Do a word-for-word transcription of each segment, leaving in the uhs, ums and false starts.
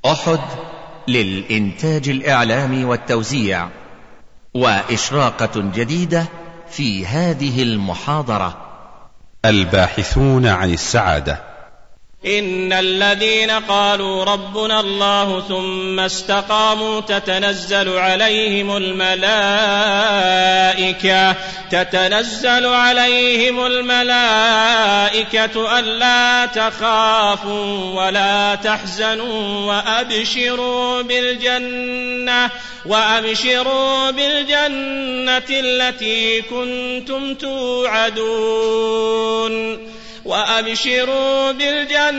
أحد للإنتاج الإعلامي والتوزيع، وإشراقة جديدة في هذه المحاضرة. الباحثون عن السعادة. إن الذين قالوا ربنا الله ثم استقاموا تتنزل عليهم الملائكة تتنزل عليهم الملائكة ألا تخافوا ولا تحزنوا وأبشروا بالجنة وأبشروا بالجنة التي كنتم توعدون وأبشروا بالجنة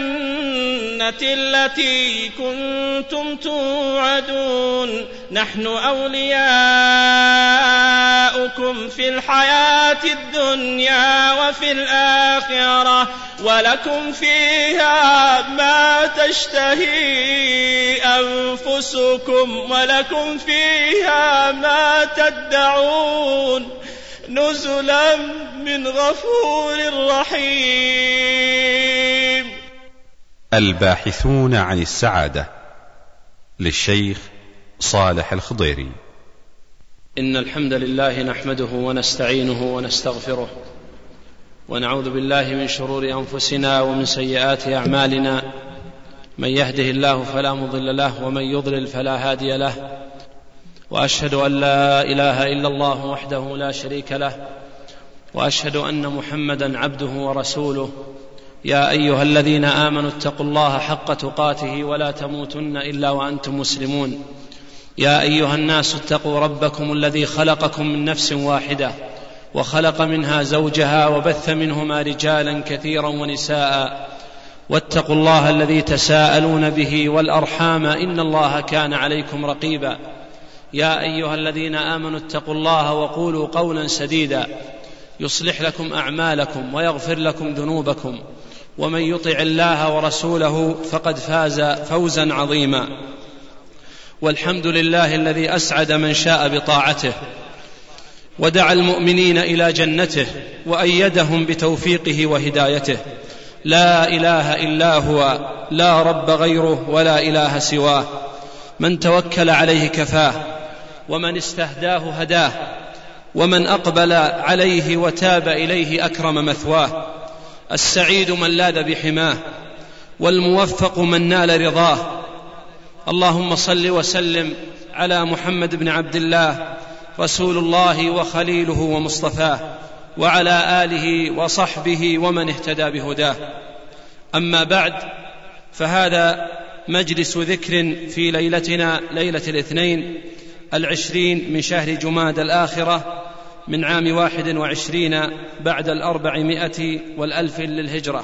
التي كنتم توعدون نحن أولياؤكم في الحياة الدنيا وفي الآخرة ولكم فيها ما تشتهي أنفسكم ولكم فيها ما تدعون نزلا من غفور رحيم. الباحثون عن السعادة للشيخ صالح الخضيري. إن الحمد لله نحمده ونستعينه ونستغفره ونعوذ بالله من شرور أنفسنا ومن سيئات أعمالنا، من يهده الله فلا مضل له ومن يضلل فلا هادي له، وأشهد أن لا إله إلا الله وحده لا شريك له، وأشهد أن محمدا عبده ورسوله. يا أيها الذين آمنوا اتقوا الله حق تقاته ولا تموتن إلا وأنتم مسلمون. يا أيها الناس اتقوا ربكم الذي خلقكم من نفس واحدة وخلق منها زوجها وبث منهما رجالا كثيرا ونساء، واتقوا الله الذي تساءلون به والأرحام إن الله كان عليكم رقيبا. يا أيها الذين آمنوا اتقوا الله وقولوا قولا سديدا يصلح لكم أعمالكم ويغفر لكم ذنوبكم، ومن يطع الله ورسوله فقد فاز فوزا عظيما. والحمد لله الذي أسعد من شاء بطاعته ودعا المؤمنين إلى جنته وأيدهم بتوفيقه وهدايته. لا إله إلا هو، لا رب غيره ولا إله سواه، من توكل عليه كفاه ومن استهداه هداه، ومن أقبل عليه وتاب إليه أكرم مثواه. السعيد من لاذ بحماه، والموفق من نال رضاه. اللهم صل وسلم على محمد بن عبد الله رسول الله وخليله ومصطفاه، وعلى آله وصحبه ومن اهتدى بهداه. أما بعد، فهذا مجلس ذكر في ليلتنا ليلة الاثنين العشرين من شهر جماد الآخرة من عام واحد وعشرين بعد الأربعمائة والألف للهجرة.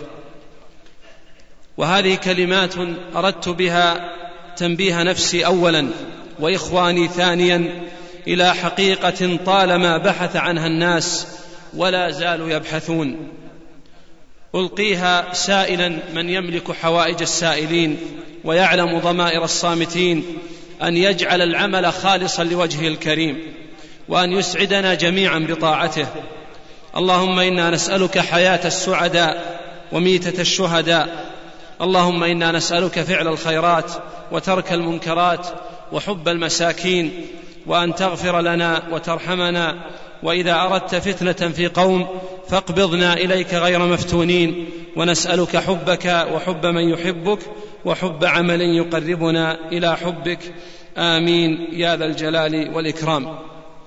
وهذه كلمات أردت بها تنبيه نفسي أولا وإخواني ثانيا إلى حقيقة طالما بحث عنها الناس ولا زالوا يبحثون. ألقيها سائلا من يملك حوائج السائلين ويعلم ضمائر الصامتين، أن يجعل العمل خالصا لوجهه الكريم، وأن يسعدنا جميعا بطاعته. اللهم إنا نسألك حياة السعداء وميتة الشهداء. اللهم إنا نسألك فعل الخيرات وترك المنكرات وحب المساكين، وأن تغفر لنا وترحمنا، وإذا أردت فتنة في قوم فاقبضنا إليك غير مفتونين. ونسألك حبك وحب من يحبك وحب عمل يقربنا إلى حبك، آمين يا ذا الجلال والإكرام.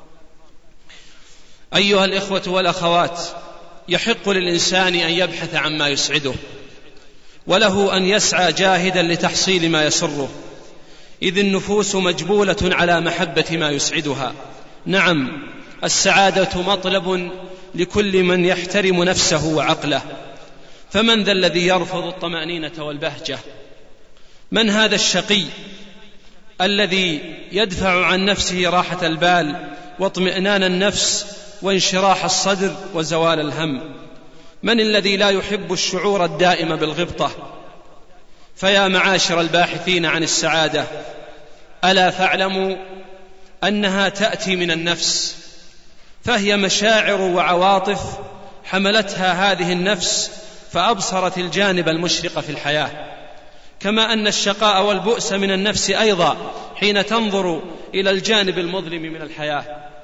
أيها الإخوة والأخوات، يحق للإنسان أن يبحث عن ما يسعده، وله أن يسعى جاهدا لتحصيل ما يسره، إذ النفوس مجبولة على محبة ما يسعدها. نعم، السعادة مطلب لكل من يحترم نفسه وعقله، فمن ذا الذي يرفض الطمأنينة والبهجة؟ من هذا الشقي الذي يدفع عن نفسه راحة البال واطمئنان النفس وانشراح الصدر وزوال الهم؟ من الذي لا يحب الشعور الدائم بالغبطة؟ فيا معاشر الباحثين عن السعادة، ألا فاعلموا أنها تأتي من النفس، فهي مشاعر وعواطف حملتها هذه النفس فأبصرت الجانب المشرق في الحياة، كما أن الشقاء والبؤس من النفس أيضا حين تنظر إلى الجانب المظلم من الحياة.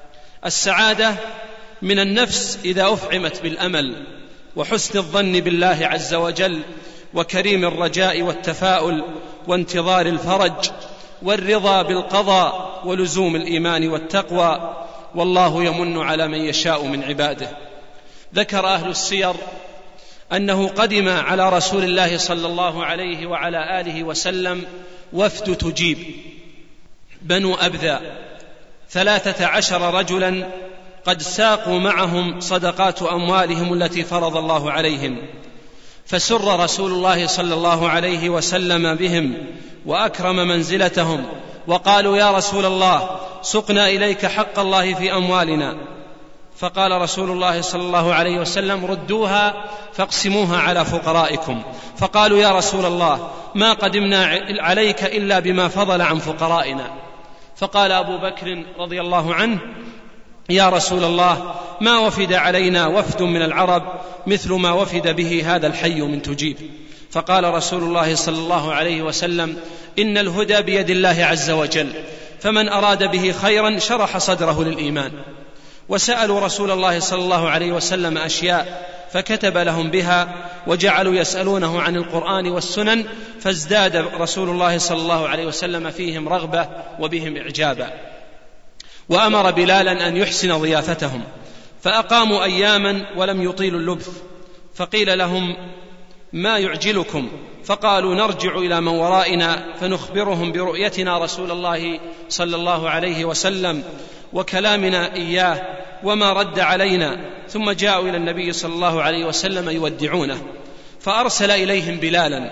السعادة من النفس إذا أفعمت بالأمل وحسن الظن بالله عز وجل وكريم الرجاء والتفاؤل وانتظار الفرج والرضا بالقضاء ولزوم الإيمان والتقوى، والله يمن على من يشاء من عباده. ذكر أهل السير أنه قدم على رسول الله صلى الله عليه وعلى آله وسلم وفد تجيب بنو أبذى ثلاثة عشر رجلا قد ساقوا معهم صدقات أموالهم التي فرض الله عليهم، فسر رسول الله صلى الله عليه وسلم بهم وأكرم منزلتهم، وقالوا: يا رسول الله، سقنا إليك حق الله في أموالنا. فقال رسول الله صلى الله عليه وسلم: ردوها فاقسموها على فقرائكم. فقالوا: يا رسول الله، ما قدمنا عليك إلا بما فضل عن فقرائنا. فقال أبو بكر رضي الله عنه: يا رسول الله، ما وفد علينا وفد من العرب مثل ما وفد به هذا الحي من تجيب. فقال رسول الله صلى الله عليه وسلم: إن الهدى بيد الله عز وجل، فمن أراد به خيرا شرح صدره للإيمان. وسألوا رسول الله صلى الله عليه وسلم أشياء فكتب لهم بها، وجعلوا يسألونه عن القرآن والسنن، فازداد رسول الله صلى الله عليه وسلم فيهم رغبة وبهم إعجابا. وأمر بلالا أن يحسن ضيافتهم، فأقاموا أياما ولم يطيلوا اللبث، فقيل لهم: ما يعجلكم؟ فقالوا: نرجع إلى من ورائنا فنخبرهم برؤيتنا رسول الله صلى الله عليه وسلم وكلامنا إياه وما رد علينا. ثم جاءوا إلى النبي صلى الله عليه وسلم يودعونه، فأرسل إليهم بلالا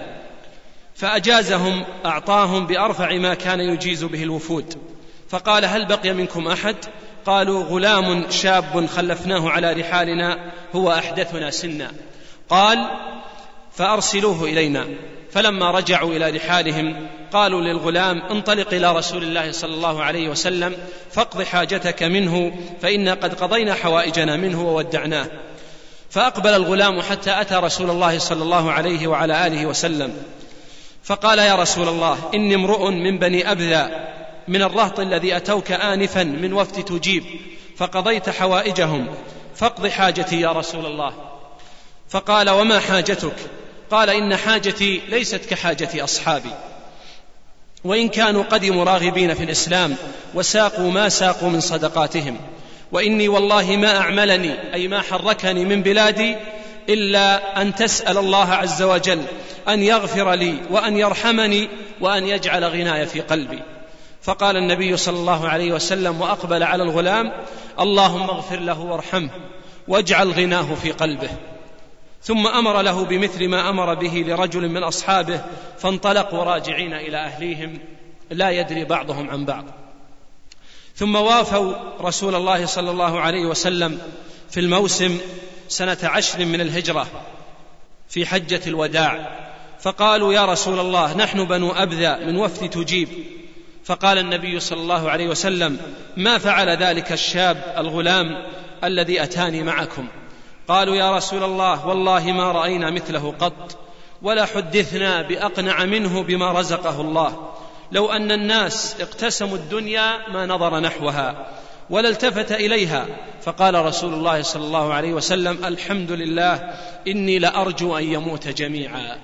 فأجازهم، أعطاهم بأرفع ما كان يجيز به الوفود. فقال: هل بقي منكم أحد؟ قالوا: غلام شاب خلفناه على رحالنا هو أحدثنا سنا. قال: فأرسلوه إلينا. فلما رجعوا إلى رحالهم قالوا للغلام: انطلق إلى رسول الله صلى الله عليه وسلم فاقض حاجتك منه، فإنا قد قضينا حوائجنا منه وودعناه. فأقبل الغلام حتى أتى رسول الله صلى الله عليه وعلى آله وسلم، فقال: يا رسول الله، إني امرؤ من بني أبذى من الرهط الذي أتوك آنفا من وفد تجيب، فقضيت حوائجهم، فاقض حاجتي يا رسول الله. فقال: وما حاجتك؟ قال: إن حاجتي ليست كحاجة أصحابي، وإن كانوا قدموا راغبين في الإسلام وساقوا ما ساقوا من صدقاتهم، وإني والله ما أعملني، أي ما حركني من بلادي، إلا أن تسأل الله عز وجل أن يغفر لي وأن يرحمني وأن يجعل غناي في قلبي. فقال النبي صلى الله عليه وسلم وأقبل على الغلام: اللهم اغفر له وارحمه واجعل غناه في قلبه. ثم أمر له بمثل ما أمر به لرجل من أصحابه، فانطلقوا راجعين إلى أهليهم لا يدري بعضهم عن بعض. ثم وافوا رسول الله صلى الله عليه وسلم في الموسم سنة عشر من الهجرة في حجة الوداع، فقالوا: يا رسول الله، نحن بنو أبذى من وفد تجيب. فقال النبي صلى الله عليه وسلم: ما فعل ذلك الشاب الغلام الذي أتاني معكم؟ قالوا: يا رسول الله، والله ما رأينا مثله قط، ولا حدثنا بأقنع منه بما رزقه الله. لو أن الناس اقتسموا الدنيا ما نظر نحوها ولا التفت إليها. فقال رسول الله صلى الله عليه وسلم: الحمد لله، إني لأرجو أن يموت جميعا.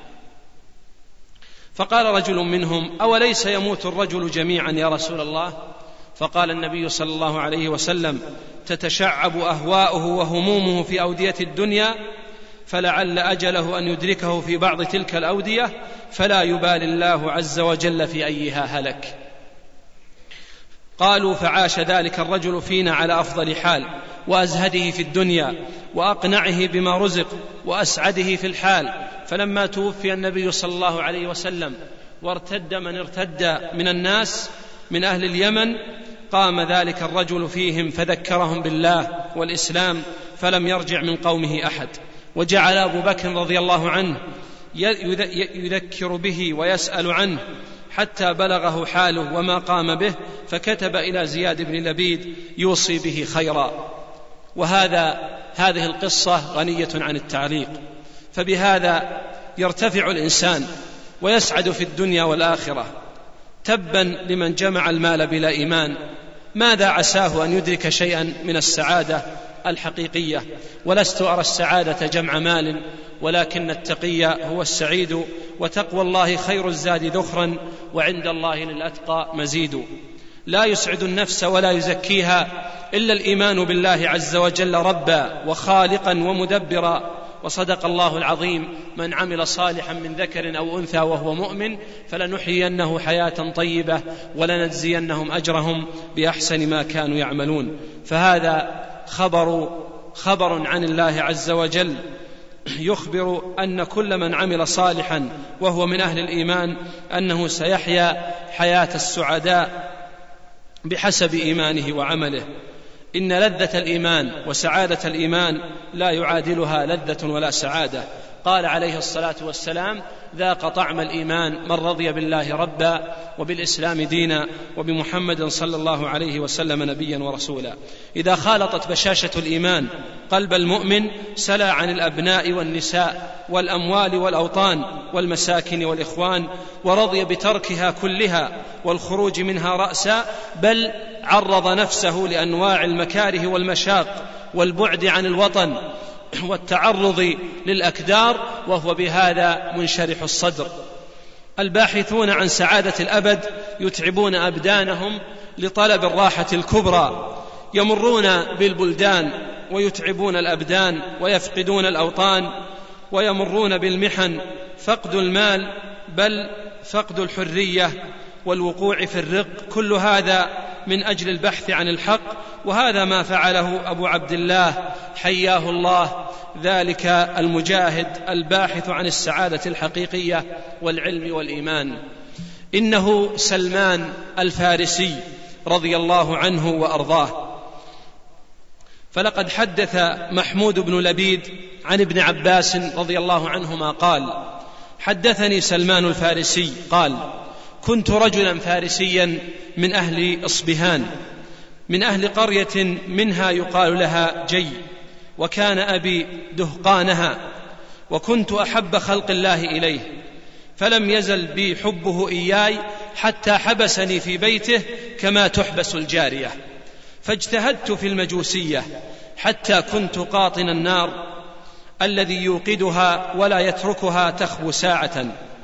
فقال رجل منهم: أوليس يموت الرجل جميعا يا رسول الله؟ فقال النبي صلى الله عليه وسلم: تتشعب أهواؤه وهمومه في أودية الدنيا، فلعل أجله أن يدركه في بعض تلك الأودية، فلا يبالي الله عز وجل في أيها هلك. قالوا: فعاش ذلك الرجل فينا على أفضل حال، وأزهده في الدنيا، وأقنعه بما رزق، وأسعده في الحال. فلما توفي النبي صلى الله عليه وسلم وارتد من ارتد من الناس من أهل اليمن، قام ذلك الرجل فيهم فذكرهم بالله والإسلام، فلم يرجع من قومه أحد. وجعل أبو بكر رضي الله عنه يذكر به ويسأل عنه حتى بلغه حاله وما قام به، فكتب إلى زياد بن لبيد يوصي به خيرا. وهذا هذه القصة غنية عن التعليق، فبهذا يرتفع الإنسان ويسعد في الدنيا والآخرة. تبا لمن جمع المال بلا إيمان، ماذا عساه أن يدرك شيئا من السعادة الحقيقية؟ ولست أرى السعادة جمع مال، ولكن التقي هو السعيد، وتقوى الله خير الزاد ذخرا، وعند الله للأتقى مزيد. لا يسعد النفس ولا يزكيها إلا الإيمان بالله عز وجل ربا وخالقا ومدبرا. وصدق الله العظيم: من عمل صالحا من ذكر أو أنثى وهو مؤمن فلنحيينه حياة طيبة ولنجزينهم أجرهم بأحسن ما كانوا يعملون. فهذا خبر خبر عن الله عز وجل يخبر أن كل من عمل صالحا وهو من أهل الإيمان أنه سيحيا حياة السعداء بحسب إيمانه وعمله. إن لذة الإيمان وسعادة الإيمان لا يعادلها لذة ولا سعادة. قال عليه الصلاة والسلام: ذاق طعم الإيمان من رضي بالله ربا وبالإسلام دينا وبمحمد صلى الله عليه وسلم نبيا ورسولا. إذا خالطت بشاشة الإيمان قلب المؤمن سلا عن الأبناء والنساء والأموال والأوطان والمساكن والإخوان، ورضي بتركها كلها والخروج منها رأسا، بل عرض نفسه لأنواع المكاره والمشاق والبعد عن الوطن والتعرض للأكدار، وهو بهذا منشرح الصدر. الباحثون عن سعادة الأبد يتعبون أبدانهم لطلب الراحة الكبرى، يمرون بالبلدان ويتعبون الأبدان ويفقدون الأوطان، ويمرون بالمحن، فقد المال بل فقد الحرية والوقوع في الرق، كل هذا من أجل البحث عن الحق. وهذا ما فعله أبو عبد الله حياه الله، ذلك المجاهد الباحث عن السعادة الحقيقية والعلم والإيمان. إنه سلمان الفارسي رضي الله عنه وأرضاه. فلقد حدث محمود بن لبيد عن ابن عباس رضي الله عنهما قال: حدثني سلمان الفارسي قال: كنت رجلا فارسيا من أهل إصبهان، من أهل قرية منها يقال لها جي، وكان أبي دهقانها، وكنت أحب خلق الله إليه، فلم يزل بي حبه إياي حتى حبسني في بيته كما تحبس الجارية، فاجتهدت في المجوسية حتى كنت قاطن النار الذي يوقدها ولا يتركها تخبو ساعة.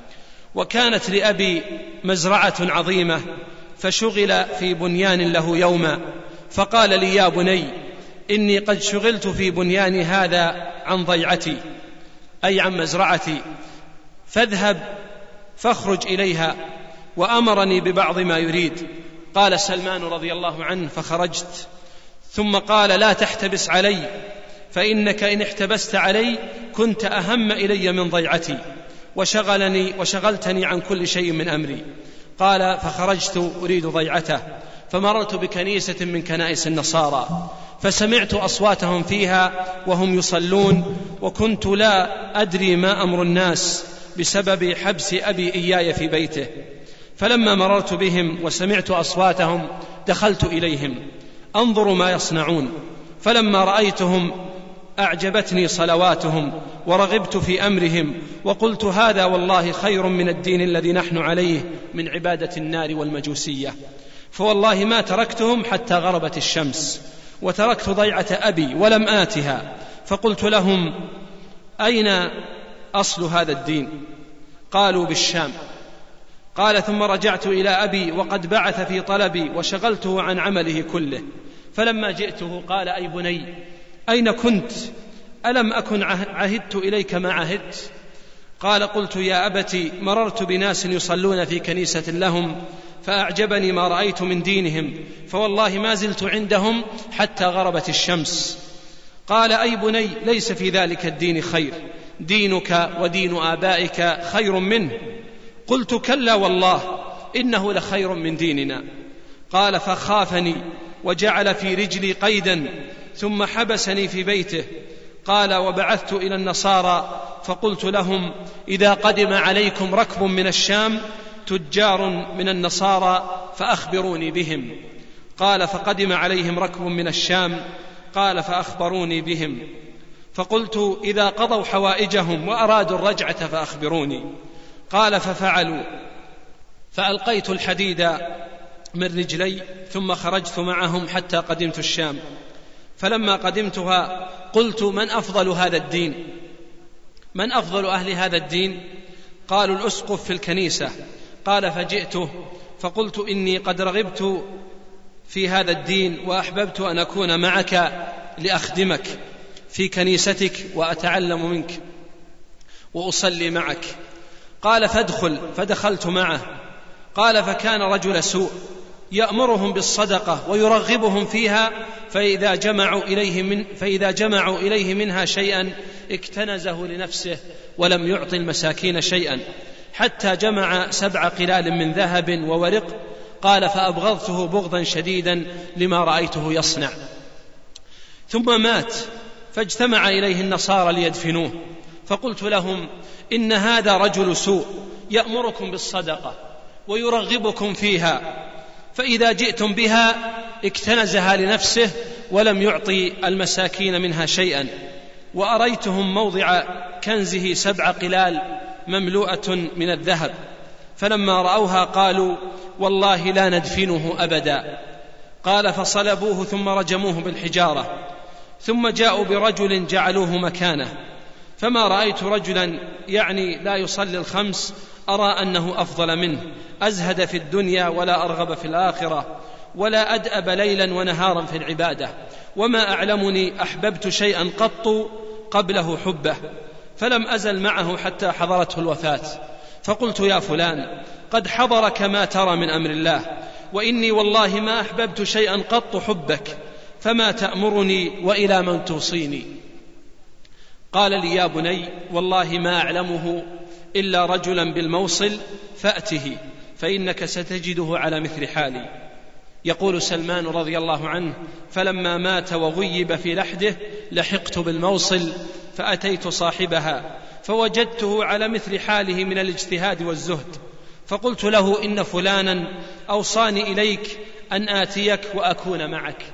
وكانت لأبي مزرعة عظيمة، فشغل في بنيان له يوما، فقال لي: يا بني، إني قد شغلت في بنياني هذا عن ضيعتي، أي عن مزرعتي، فاذهب فاخرج إليها. وأمرني ببعض ما يريد. قال سلمان رضي الله عنه: فخرجت، ثم قال: لا تحتبس علي، فإنك إن احتبست علي كنت أهم إلي من ضيعتي، وشغلني وشغلتني عن كل شيء من أمري. قال: فخرجت أريد ضيعته، فمررت بكنيسة من كنائس النصارى، فسمعت أصواتهم فيها وهم يصلون، وكنت لا أدري ما أمر الناس بسبب حبس أبي إياي في بيته. فلما مررت بهم وسمعت أصواتهم دخلت إليهم أنظر ما يصنعون، فلما رأيتهم أعجبتني صلواتهم ورغبت في أمرهم، وقلت: هذا والله خير من الدين الذي نحن عليه من عبادة النار والمجوسية. فوالله ما تركتهم حتى غربت الشمس، وتركت ضيعة أبي ولم آتها. فقلت لهم: أين أصل هذا الدين؟ قالوا: بالشام. قال: ثم رجعت إلى أبي وقد بعث في طلبي وشغلته عن عمله كله. فلما جئته قال: أي بني، أين كنت؟ ألم أكن عهدت إليك ما عهدت؟ قال: قلت: يا أبتي، مررت بناس يصلون في كنيسة لهم، فأعجبني ما رأيت من دينهم، فوالله ما زلت عندهم حتى غربت الشمس. قال: أي بني، ليس في ذلك الدين خير، دينك ودين آبائك خير منه. قلت: كلا والله، إنه لخير من ديننا. قال: فخافني وجعل في رجلي قيدا، ثم حبسني في بيته. قال: وبعثت إلى النصارى فقلت لهم: إذا قدم عليكم ركب من الشام تجار من النصارى فأخبروني بهم. قال: فقدم عليهم ركب من الشام. قال: فأخبروني بهم. فقلت: إذا قضوا حوائجهم وأرادوا الرجعة فأخبروني. قال: ففعلوا، فألقيت الحديد من رجلي ثم خرجت معهم حتى قدمت الشام. فلما قدمتها قلت: من أفضل هذا الدين؟ من أفضل أهل هذا الدين؟ قالوا: الأسقف في الكنيسة. قال: فجئته فقلت: إني قد رغبت في هذا الدين وأحببت أن أكون معك لأخدمك في كنيستك وأتعلم منك وأصلي معك. قال: فادخل. فدخلت معه. قال: فكان رجل سوء يأمرهم بالصدقة ويرغبهم فيها، فإذا جمعوا إليه, من فإذا جمعوا إليه منها شيئا اكتنزه لنفسه ولم يعطي المساكين شيئا، حتى جمع سبع قلال من ذهب وورق. قال: فأبغضته بغضا شديدا لما رأيته يصنع. ثم مات، فاجتمع إليه النصارى ليدفنوه، فقلت لهم: إن هذا رجل سوء يأمركم بالصدقة ويرغبكم فيها، فإذا جئتم بها اكتنزها لنفسه ولم يعطي المساكين منها شيئا. وأريتهم موضع كنزه سبع قلال مملوءة من الذهب، فلما رأوها قالوا: والله لا ندفنه أبدا. قال: فصلبوه ثم رجموه بالحجارة، ثم جاءوا برجل جعلوه مكانه، فما رأيت رجلا يعني لا يصلي الخمس أرى أنه أفضل منه، أزهد في الدنيا ولا أرغب في الآخرة، ولا أدأب ليلا ونهارا في العبادة، وما أعلمني أحببت شيئا قط قبله حبه، فلم أزل معه حتى حضرته الوفاة. فقلت: يا فلان، قد حضرك ما ترى من أمر الله، وإني والله ما أحببت شيئا قط حبك، فما تأمرني وإلى من توصيني؟ قال لي: يا بني، والله ما أعلمه إلا رجلا بالموصل، فأته فإنك ستجده على مثل حالي. يقول سلمان رضي الله عنه: فلما مات وغيب في لحده لحقت بالموصل فأتيت صاحبها فوجدته على مثل حاله من الاجتهاد والزهد، فقلت له: إن فلانا أوصاني إليك أن آتيك وأكون معك.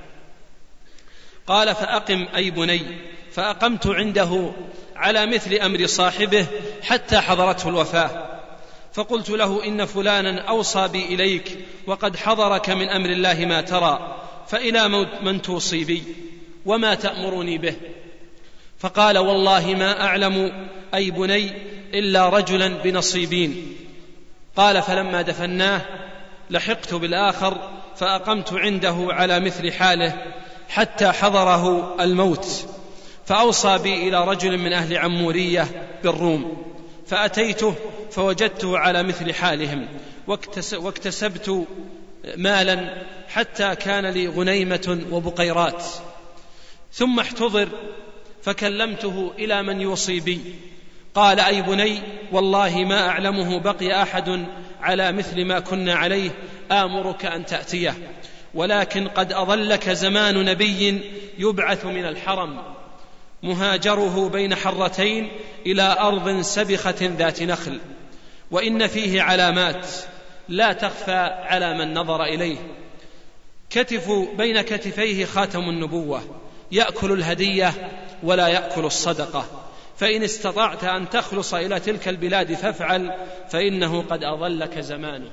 قال: فأقم أي بني. فأقمت عنده على مثل أمر صاحبه حتى حضرته الوفاة، فقلت له: إن فلانا أوصى بي إليك وقد حضرك من أمر الله ما ترى، فإلى من توصي بي وما تأمرني به؟ فقال: والله ما أعلم أي بني إلا رجلا بنصيبين. قال: فلما دفناه لحقت بالآخر فأقمت عنده على مثل حاله حتى حضره الموت، فأوصى بي إلى رجل من أهل عمورية بالروم، فأتيته فوجدته على مثل حالهم، واكتسبت مالا حتى كان لي غنيمة وبقيرات. ثم احتضر فكلمته إلى من يوصي بي. قال: أي بني، والله ما أعلمه بقي أحد على مثل ما كنا عليه آمرك أن تأتيه، ولكن قد أظلك زمان نبي يبعث من الحرم مهاجره بين حرتين إلى أرض سبخة ذات نخل، وإن فيه علامات لا تخفى على من نظر إليه. كتف بين كتفيه خاتم النبوة، يأكل الهدية ولا يأكل الصدقة، فإن استطعت أن تخلص إلى تلك البلاد فافعل، فإنه قد أظلك زمانه.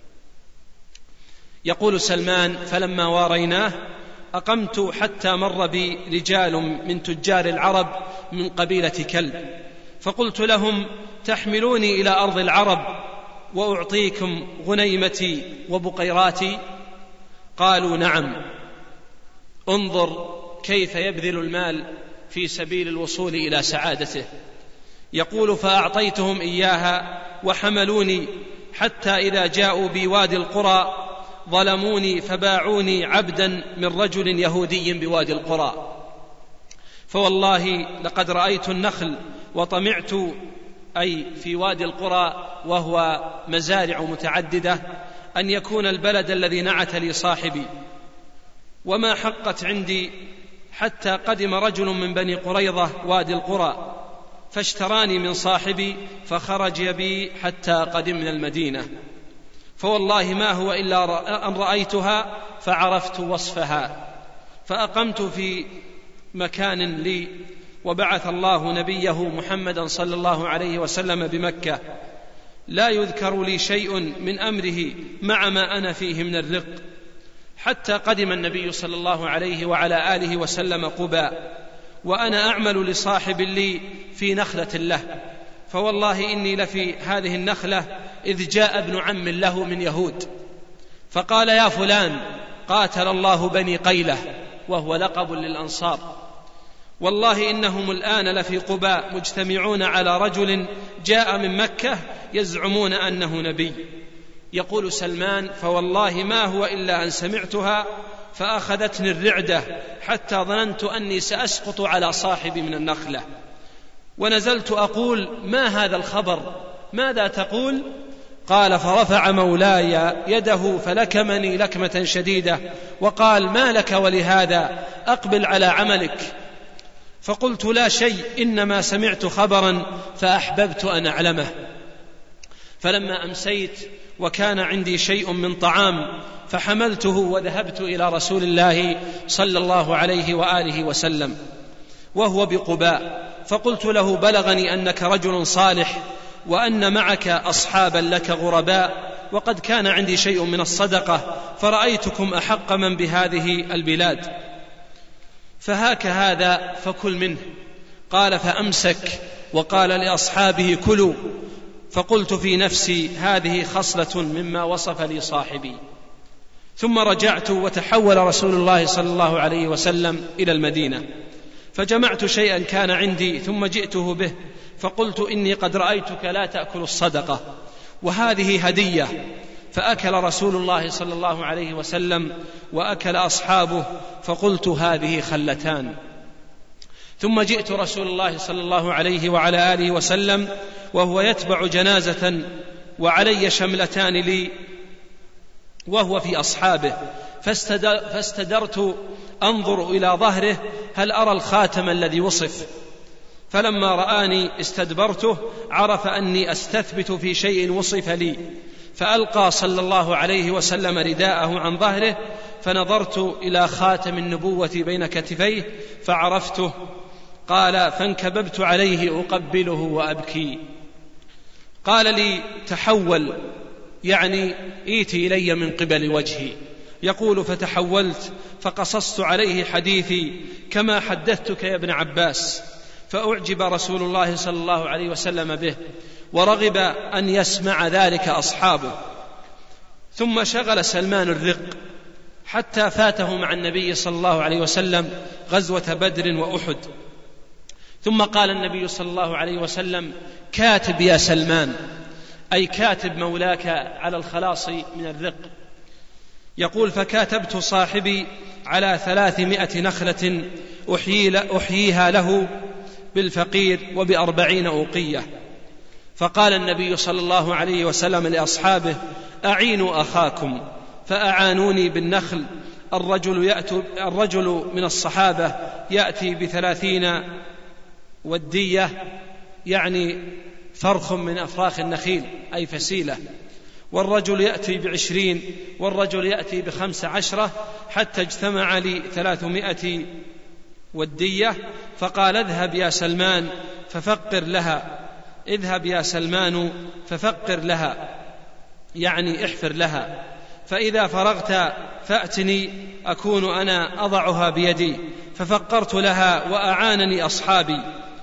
يقول سلمان: فلما واريناه أقمت حتى مر بي رجال من تجار العرب من قبيلة كلب، فقلت لهم: تحملوني إلى أرض العرب وأعطيكم غنيمتي وبقيراتي؟ قالوا: نعم. انظر كيف يبذل المال في سبيل الوصول إلى سعادته. يقول: فأعطيتهم إياها وحملوني حتى إذا جاءوا بوادي القرى ظلموني فباعوني عبدا من رجل يهودي بوادي القرى، فوالله لقد رأيت النخل وطمعت، أي في وادي القرى وهو مزارع متعددة، أن يكون البلد الذي نعت لي صاحبي، وما حقت عندي حتى قدم رجل من بني قريظة وادي القرى فاشتراني من صاحبي فخرج بي حتى قدمنا المدينة، فوالله ما هو إلا أن رأيتها فعرفت وصفها، فأقمت في مكان لي، وبعث الله نبيه محمدا صلى الله عليه وسلم بمكة، لا يذكر لي شيء من أمره مع ما أنا فيه من الرق، حتى قدم النبي صلى الله عليه وعلى آله وسلم قباء، وأنا أعمل لصاحب لي في نخلة له، فوالله إني لفي هذه النخلة إذ جاء ابن عم له من يهود فقال: يا فلان، قاتل الله بني قيلة، وهو لقب للأنصار، والله إنهم الآن لفي قباء مجتمعون على رجل جاء من مكة يزعمون أنه نبي. يقول سلمان: فوالله ما هو إلا أن سمعتها فأخذتني الرعدة حتى ظننت أني سأسقط على صاحبي من النخلة، ونزلت أقول: ما هذا الخبر؟ ماذا تقول؟ قال: فرفع مولاي يده فلكمني لكمة شديدة وقال: ما لك ولهذا؟ أقبل على عملك. فقلت: لا شيء، إنما سمعت خبرا فأحببت أن أعلمه. فلما أمسيت وكان عندي شيء من طعام فحملته وذهبت إلى رسول الله صلى الله عليه وآله وسلم وهو بقباء، فقلت له: بلغني أنك رجل صالح وأن معك أصحابا لك غرباء، وقد كان عندي شيء من الصدقة، فرأيتكم أحق من بهذه البلاد، فهاك هذا فكل منه. قال: فأمسك وقال لأصحابه: كلوا. فقلت في نفسي: هذه خصلة مما وصف لي صاحبي. ثم رجعت وتحول رسول الله صلى الله عليه وسلم إلى المدينة، فجمعت شيئا كان عندي ثم جئته به، فقلت: إني قد رأيتك لا تأكل الصدقة، وهذه هدية. فأكل رسول الله صلى الله عليه وسلم وأكل أصحابه، فقلت: هذه خلتان. ثم جئت رسول الله صلى الله عليه وعلى آله وسلم وهو يتبع جنازة وعلي شملتان لي وهو في أصحابه، فاستدرت أنظر إلى ظهره هل أرى الخاتم الذي وصف، فلما رآني استدبرته عرف أني أستثبت في شيء وصف لي، فألقى صلى الله عليه وسلم رداءه عن ظهره، فنظرت إلى خاتم النبوة بين كتفيه فعرفته. قال: فانكببت عليه أقبله وأبكي. قال لي: تحول، يعني إيتي إلي من قبل وجهي. يقول: فتحولت فقصصت عليه حديثي كما حدثتك يا ابن عباس، فأعجب رسول الله صلى الله عليه وسلم به، ورغب أن يسمع ذلك أصحابه. ثم شغل سلمان الرق حتى فاته مع النبي صلى الله عليه وسلم غزوة بدر وأحد. ثم قال النبي صلى الله عليه وسلم: كاتب يا سلمان، أي كاتب مولاك على الخلاص من الرق. يقول: فكاتبت صاحبي على ثلاثمائة نخلة أحييها له بالفقير وبأربعين أوقية. فقال النبي صلى الله عليه وسلم لأصحابه: أعينوا أخاكم، فأعانوني بالنخل. الرجل, يأتي الرجل من الصحابة يأتي بثلاثين ودية، يعني فرخ من أفراخ النخيل أي فسيلة، والرجل يأتي بعشرين، والرجل يأتي بخمس عشرة، حتى اجتمع لي ثلاثمائة ودية. فقال: اذهب يا سلمان ففقر لها، اذهب يا سلمان ففقر لها، يعني احفر لها، فإذا فرغت فأتني أكون أنا أضعها بيدي. ففقرت لها وأعانني أصحابي،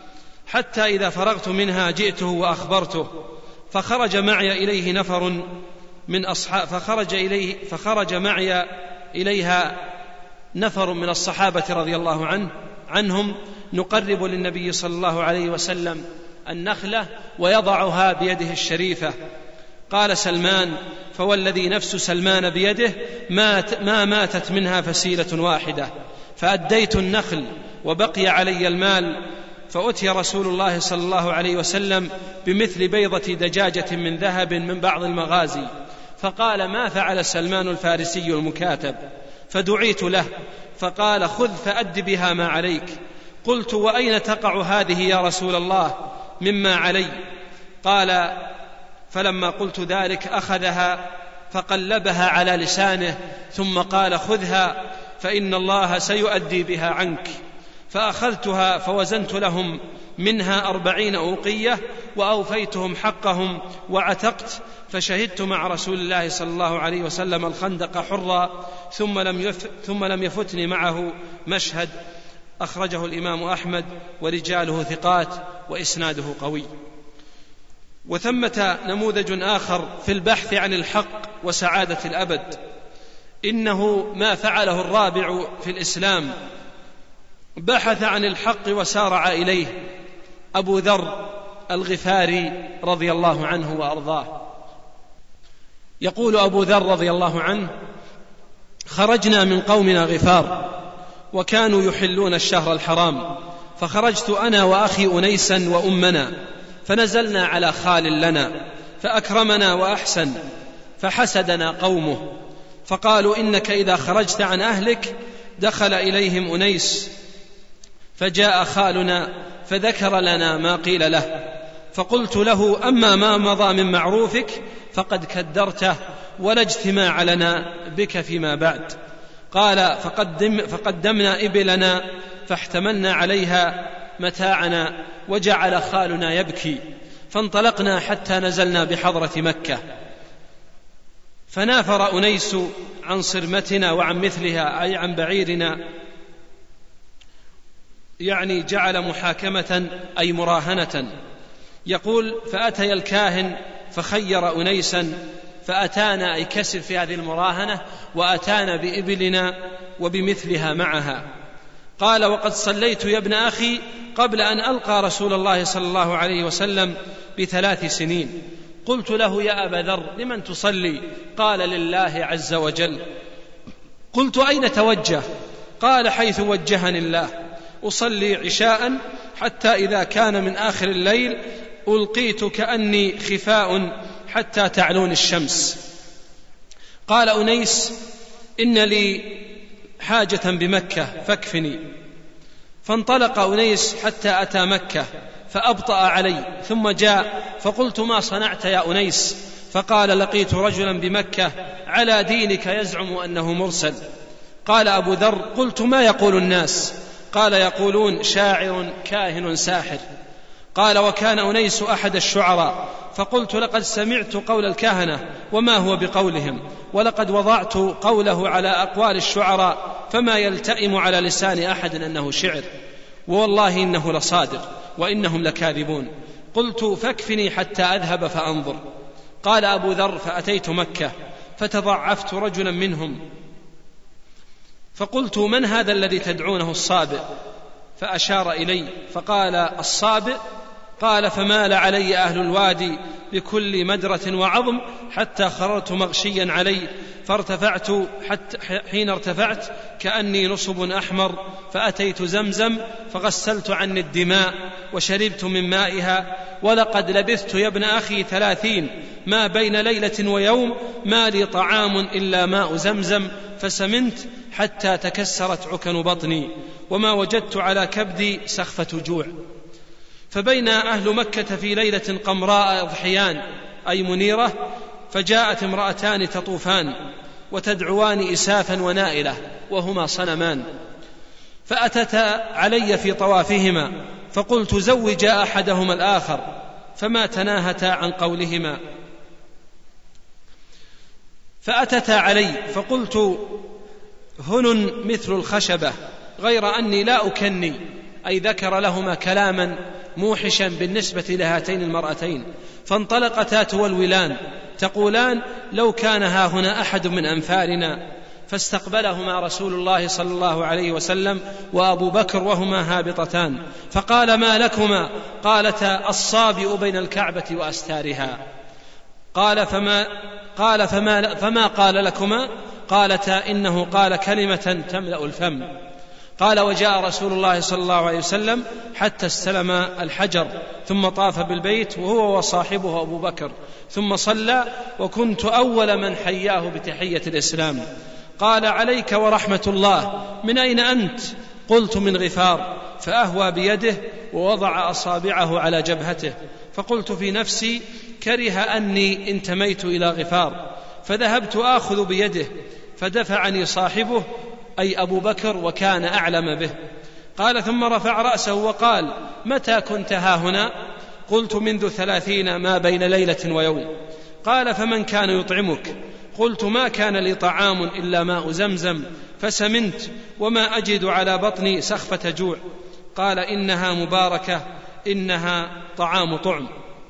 حتى إذا فرغت منها جئته وأخبرته، فخرج معي إليه نفر من أصحاب فخرج إليه فخرج معي إليها نفر من الصحابة رضي الله عنه عنهم نقرب للنبي صلى الله عليه وسلم النخلة ويضعها بيده الشريفة. قال سلمان: فوالذي نفس سلمان بيده مات ما ماتت منها فسيلة واحدة، فأديت النخل وبقي علي المال. فأتي رسول الله صلى الله عليه وسلم بمثل بيضة دجاجة من ذهب من بعض المغازي، فقال: ما فعل سلمان الفارسي المكاتب؟ فدعيت له، فقال: خذ فأد بها ما عليك. قلت: وأين تقع هذه يا رسول الله مما علي؟ قال: فلما قلت ذلك أخذها فقلبها على لسانه، ثم قال: خذها فإن الله سيؤدي بها عنك. فأخذتها فوزنت لهم منها أربعين أوقية وأوفيتهم حقهم وعتقت، فشهدت مع رسول الله صلى الله عليه وسلم الخندق حرا ثم لم, يف ثم لم يفتني معه مشهد. أخرجه الإمام أحمد ورجاله ثقات وإسناده قوي. وثمة نموذج آخر في البحث عن الحق وسعادة الأبد، إنه ما فعله الرابع في الإسلام، بحث عن الحق وسارع إليه، أبو ذر الغفاري رضي الله عنه وأرضاه. يقول أبو ذر رضي الله عنه: خرجنا من قومنا غفار وكانوا يحلون الشهر الحرام، فخرجت أنا وأخي أنيسا وأمنا، فنزلنا على خال لنا فأكرمنا وأحسن، فحسدنا قومه فقالوا: إنك إذا خرجت عن أهلك دخل إليهم أنيس، فجاء خالنا فذكر لنا ما قيل له، فقلت له: أما ما مضى من معروفك فقد كدرته ولا اجتماع لنا بك فيما بعد. قال: فقدم فقدمنا إبلنا فاحتملنا عليها متاعنا، وجعل خالنا يبكي، فانطلقنا حتى نزلنا بحضرة مكة، فنافر أنيس عن صرمتنا وعن مثلها، أي عن بعيرنا، يعني جعل محاكمة أي مراهنة. يقول: فأتي الكاهن فخير أنيسا، فأتانا أي كسر في هذه المراهنة، وأتانا بإبلنا وبمثلها معها. قال: وقد صليت يا ابن أخي قبل أن ألقى رسول الله صلى الله عليه وسلم بثلاث سنين. قلت له: يا أبا ذر لمن تصلي؟ قال: لله عز وجل. قلت: أين توجه؟ قال: حيث وجهني الله، أصلي عشاء حتى إذا كان من آخر الليل ألقيت كأني خفاء حتى تعلون الشمس. قال أنيس: إن لي حاجة بمكة فاكفني. فانطلق أنيس حتى أتى مكة فأبطأ علي، ثم جاء فقلت: ما صنعت يا أنيس؟ فقال: لقيت رجلا بمكة على دينك يزعم أنه مرسل. قال أبو ذر: قلت: ما يقول الناس؟ قال: يقولون شاعر كاهن ساحر. قال: وكان أنيس أحد الشعراء. فقلت: لقد سمعت قول الكهنة وما هو بقولهم، ولقد وضعت قوله على أقوال الشعراء، فما يلتئم على لسان أحد أنه شعر، والله إنه لصادق وإنهم لكاذبون. قلت: فاكفني حتى أذهب فأنظر. قال أبو ذر: فأتيت مكة فتضعفت رجلا منهم، فقلت: من هذا الذي تدعونه الصابئ؟ فأشار إلي فقال: الصابئ. قال: فمال علي أهل الوادي بكل مدرة وعظم حتى خررت مغشيا علي، فارتفعت حتى حين ارتفعت كأني نصب أحمر، فأتيت زمزم فغسلت عني الدماء وشربت من مائها، ولقد لبثت يا ابن أخي ثلاثين ما بين ليلة ويوم ما لي طعام إلا ماء زمزم، فسمنت حتى تكسرت عكن بطني، وما وجدت على كبدي سخفة جوع. فبين أهل مكة في ليلة قمراء أضحيان أي منيرة، فجاءت امرأتان تطوفان وتدعوان إسافا ونائلة وهما صنمان، فأتتا علي في طوافهما، فقلت: زوج أحدهما الآخر، فما تناهتا عن قولهما. فأتتا علي فقلت: هن مثل الخشبة، غير أني لا أكني، أي ذكر لهما كلاما موحشا بالنسبة لهاتين المرأتين. فانطلقتا تولولان تقولان: لو كان ها هنا أحد من أنفارنا. فاستقبلهما رسول الله صلى الله عليه وسلم وأبو بكر وهما هابطتان، فقال: ما لكما؟ قالتا: الصابئ بين الكعبة وأستارها. قال: فما قال فما, فما قال لكما؟ قالتا: إنه قال كلمة تملأ الفم. قال: وجاء رسول الله صلى الله عليه وسلم حتى استلم الحجر، ثم طاف بالبيت وهو وصاحبه أبو بكر، ثم صلى، وكنت أول من حياه بتحية الإسلام. قال: عليك ورحمة الله، من أين أنت؟ قلت: من غفار. فأهوى بيده ووضع أصابعه على جبهته، فقلت في نفسي: كره أني انتميت إلى غفار. فذهبت آخذ بيده، فدفعني صاحبه أي أبو بكر، وكان أعلم به. قال ثم رفع رأسه وقال متى كنت هاهنا؟ قلت منذ ثلاثين ما بين ليلة ويوم. قال فمن كان يطعمك؟ قلت ما كان لي طعام إلا ماء زمزم فسمنت وما أجد على بطني سخفة جوع. قال إنها مباركة، إنها طعام طعم.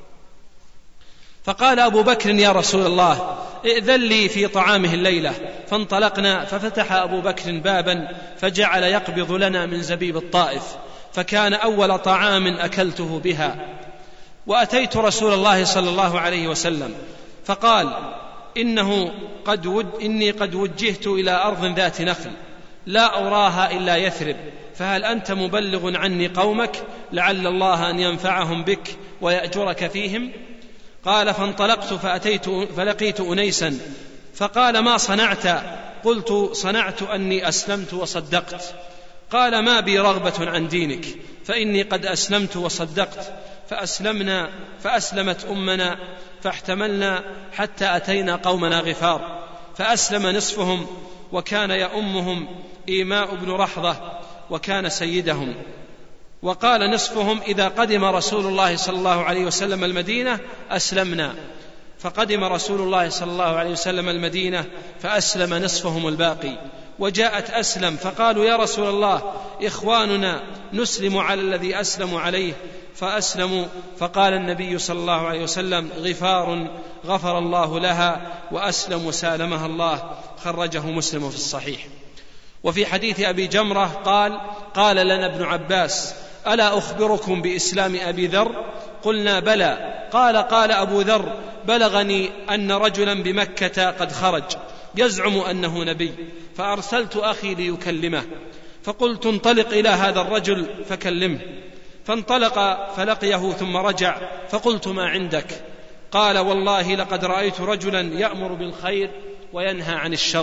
فقال أبو بكر يا رسول الله ائذن لي في طعامه الليلة. فانطلقنا، ففتح أبو بكر بابا فجعل يقبض لنا من زبيب الطائف، فكان أول طعام أكلته بها. وأتيت رسول الله صلى الله عليه وسلم فقال إنه قد ود إني قد وجهت إلى أرض ذات نخل لا أراها إلا يثرب، فهل أنت مبلغ عني قومك لعل الله أن ينفعهم بك ويأجرك فيهم؟ قال فانطلقت فأتيت فلقيت أنيسا فقال ما صنعت؟ قلت صنعت أني أسلمت وصدقت. قال ما بي رغبة عن دينك فإني قد أسلمت وصدقت. فأسلمنا فأسلمت أمنا فاحتملنا حتى أتينا قومنا غفار، فأسلم نصفهم وكان يؤمهم إيماء بن رحضة وكان سيدهم. وقال نصفهم إذا قدم رسول الله صلى الله عليه وسلم المدينة أسلمنا. فقدم رسول الله صلى الله عليه وسلم المدينة فأسلم نصفهم الباقي. وجاءت أسلم فقالوا يا رسول الله إخواننا نسلم على الذي أسلموا عليه، فأسلموا. فقال النبي صلى الله عليه وسلم غفار غفر الله لها وأسلم سالمها الله. خرجه مسلم في الصحيح. وفي حديث أبي جمرة قال قال لنا ابن عباس ألا أخبركم بإسلام أبي ذر؟ قلنا بلى. قال قال أبو ذر بلغني أن رجلا بمكة قد خرج يزعم أنه نبي، فأرسلت أخي ليكلمه، فقلت انطلق إلى هذا الرجل فكلمه. فانطلق فلقيه ثم رجع، فقلت ما عندك؟ قال والله لقد رأيت رجلا يأمر بالخير وينهى عن الشر.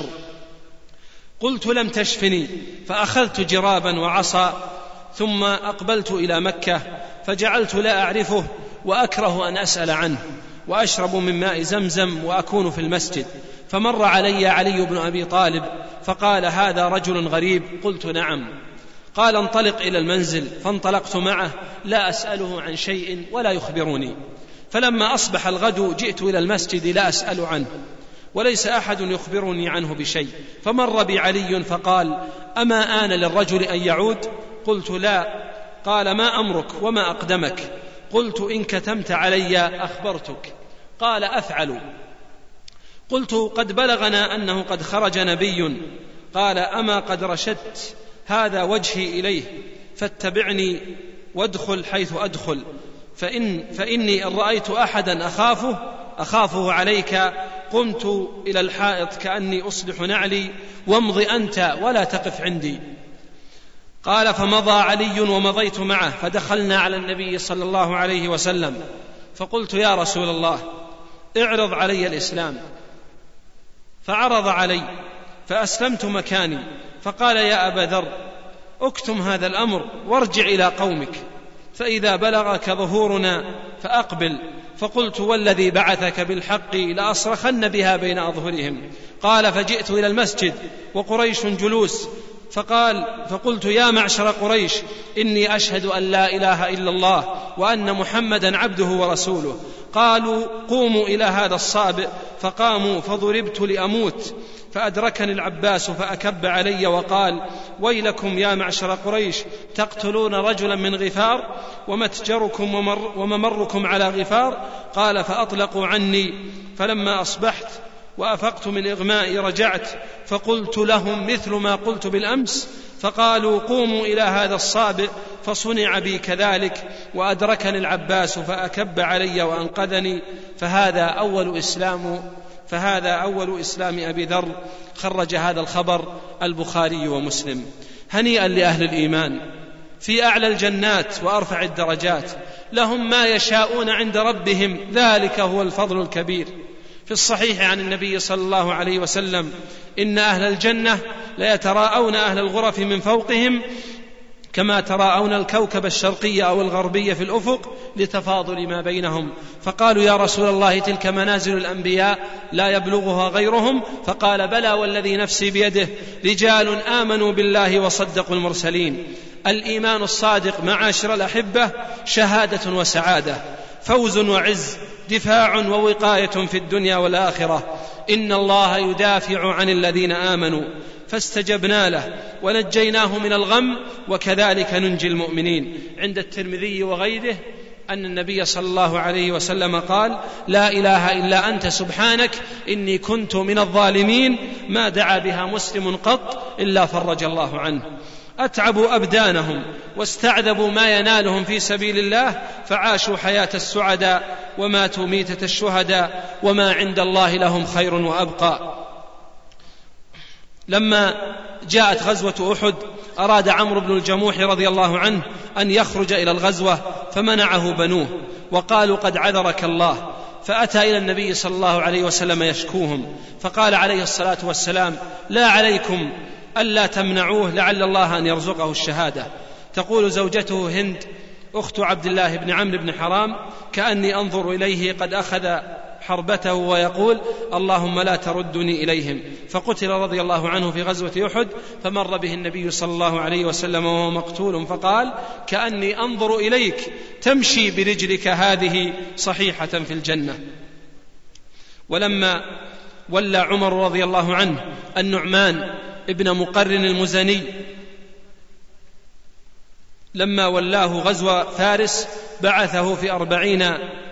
قلت لم تشفني، فأخذت جرابا وعصا ثم أقبلت إلى مكة، فجعلت لا أعرفه وأكره أن أسأل عنه، وأشرب من ماء زمزم وأكون في المسجد. فمر علي علي بن أبي طالب فقال هذا رجل غريب. قلت نعم. قال انطلق إلى المنزل، فانطلقت معه لا أسأله عن شيء ولا يخبرني. فلما أصبح الغد جئت إلى المسجد لا أسأل عنه وليس أحد يخبرني عنه بشيء. فمر بي علي فقال أما آن للرجل أن يعود؟ قلت لا. قال ما أمرك وما أقدمك؟ قلت إن كتمت علي أخبرتك. قال أفعل. قلت قد بلغنا أنه قد خرج نبي. قال أما قد رشدت هذا وجهي إليه، فاتبعني وادخل حيث أدخل، فإن فإني إن رأيت أحدا أخافه أخافه عليك قمت إلى الحائط كأني أصلح نعلي، وامض أنت ولا تقف عندي. قال فمضى علي ومضيت معه، فدخلنا على النبي صلى الله عليه وسلم، فقلت يا رسول الله اعرض علي الإسلام. فعرض علي فأسلمت مكاني. فقال يا أبا ذر اكتم هذا الأمر وارجع إلى قومك، فإذا بلغك ظهورنا فأقبل. فقلت والذي بعثك بالحق لأصرخن بها بين أظهرهم. قال فجئت إلى المسجد وقريش جلوس، فقال فقلت يا معشر قريش إني أشهد أن لا إله إلا الله وأن محمدا عبده ورسوله. قالوا قوموا إلى هذا الصابئ، فقاموا فضربت لأموت. فأدركني العباس فأكب علي وقال ويلكم يا معشر قريش تقتلون رجلا من غفار ومتجركم ومر وممركم على غفار. قال فأطلقوا عني. فلما أصبحت وأفقت من إغمائي رجعت فقلت لهم مثل ما قلت بالأمس، فقالوا قوموا إلى هذا الصابئ، فصنع بي كذلك. وأدركني العباس فأكب علي وأنقذني. فهذا أول إسلام فهذا أول إسلام أبي ذر. خرج هذا الخبر البخاري ومسلم. هنيئا لأهل الإيمان في أعلى الجنات وأرفع الدرجات، لهم ما يشاءون عند ربهم، ذلك هو الفضل الكبير. في الصحيح عن النبي صلى الله عليه وسلم إن أهل الجنة ليتراءون أهل الغرف من فوقهم كما تراءون الكوكب الشرقي أو الغربي في الأفق لتفاضل ما بينهم. فقالوا يا رسول الله تلك منازل الأنبياء لا يبلغها غيرهم؟ فقال بلى والذي نفسي بيده، رجال آمنوا بالله وصدقوا المرسلين. الإيمان الصادق معاشر الأحبة شهادة وسعادة، فوز وعز، دفاع ووقاية في الدنيا والآخرة. إن الله يدافع عن الذين آمنوا فاستجبنا له ونجيناه من الغم وكذلك ننجي المؤمنين. عند الترمذي وغيره أن النبي صلى الله عليه وسلم قال: لا إله إلا أنت سبحانك إني كنت من الظالمين، ما دعا بها مسلم قط إلا فرج الله عنه. أتعبوا أبدانهم واستعذبوا ما ينالهم في سبيل الله، فعاشوا حياة السعداء وماتوا ميتة الشهداء، وما عند الله لهم خير وأبقى. لما جاءت غزوة أحد أراد عمرو بن الجموح رضي الله عنه أن يخرج إلى الغزوة، فمنعه بنوه وقالوا: قد عذرك الله. فأتى إلى النبي صلى الله عليه وسلم يشكوهم، فقال عليه الصلاة والسلام: لا عليكم ألا تمنعوه، لعل الله أن يرزقه الشهادة. تقول زوجته هند أخت عبد الله بن عمرو بن حرام: كأني أنظر إليه قد أخذ حربته ويقول: اللهم لا تردني إليهم. فقتل رضي الله عنه في غزوة أحد، فمر به النبي صلى الله عليه وسلم وهو مقتول، فقال: كأني أنظر إليك تمشي برجلك هذه صحيحة في الجنة. ولما ولى عمر رضي الله عنه النعمان ابن مقرن المزني، لما ولاه غزو فارس بعثه في أربعين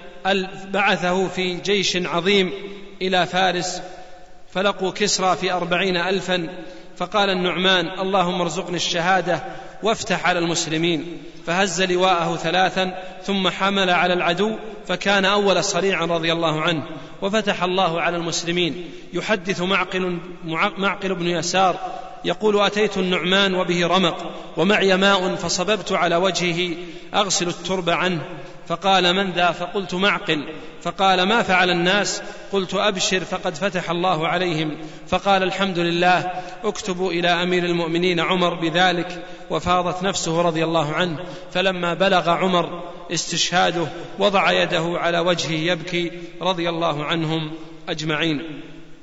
بعثه في جيش عظيم إلى فارس، فلقوا كسرى في أربعين ألفا، فقال النعمان: اللهم ارزقني الشهادة وافتح على المسلمين. فهز لواءه ثلاثا ثم حمل على العدو، فكان أول صريع رضي الله عنه، وفتح الله على المسلمين. يحدث معقل, معقل بن يسار يقول: أتيت النعمان وبه رمق ومعي ماء، فصببت على وجهه أغسل الترب عنه، فقال: من ذا؟ فقلت: معقل. فقال: ما فعل الناس؟ قلت: أبشر فقد فتح الله عليهم. فقال: الحمد لله، اكتبوا إلى أمير المؤمنين عمر بذلك. وفاضت نفسه رضي الله عنه، فلما بلغ عمر استشهاده وضع يده على وجهه يبكي رضي الله عنهم أجمعين.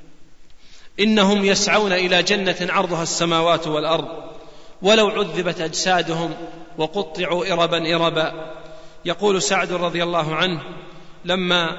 إنهم يسعون إلى جنة عرضها السماوات والأرض، ولو عذبت أجسادهم وقطعوا إربا إربا. يقول سعد رضي الله عنه: لما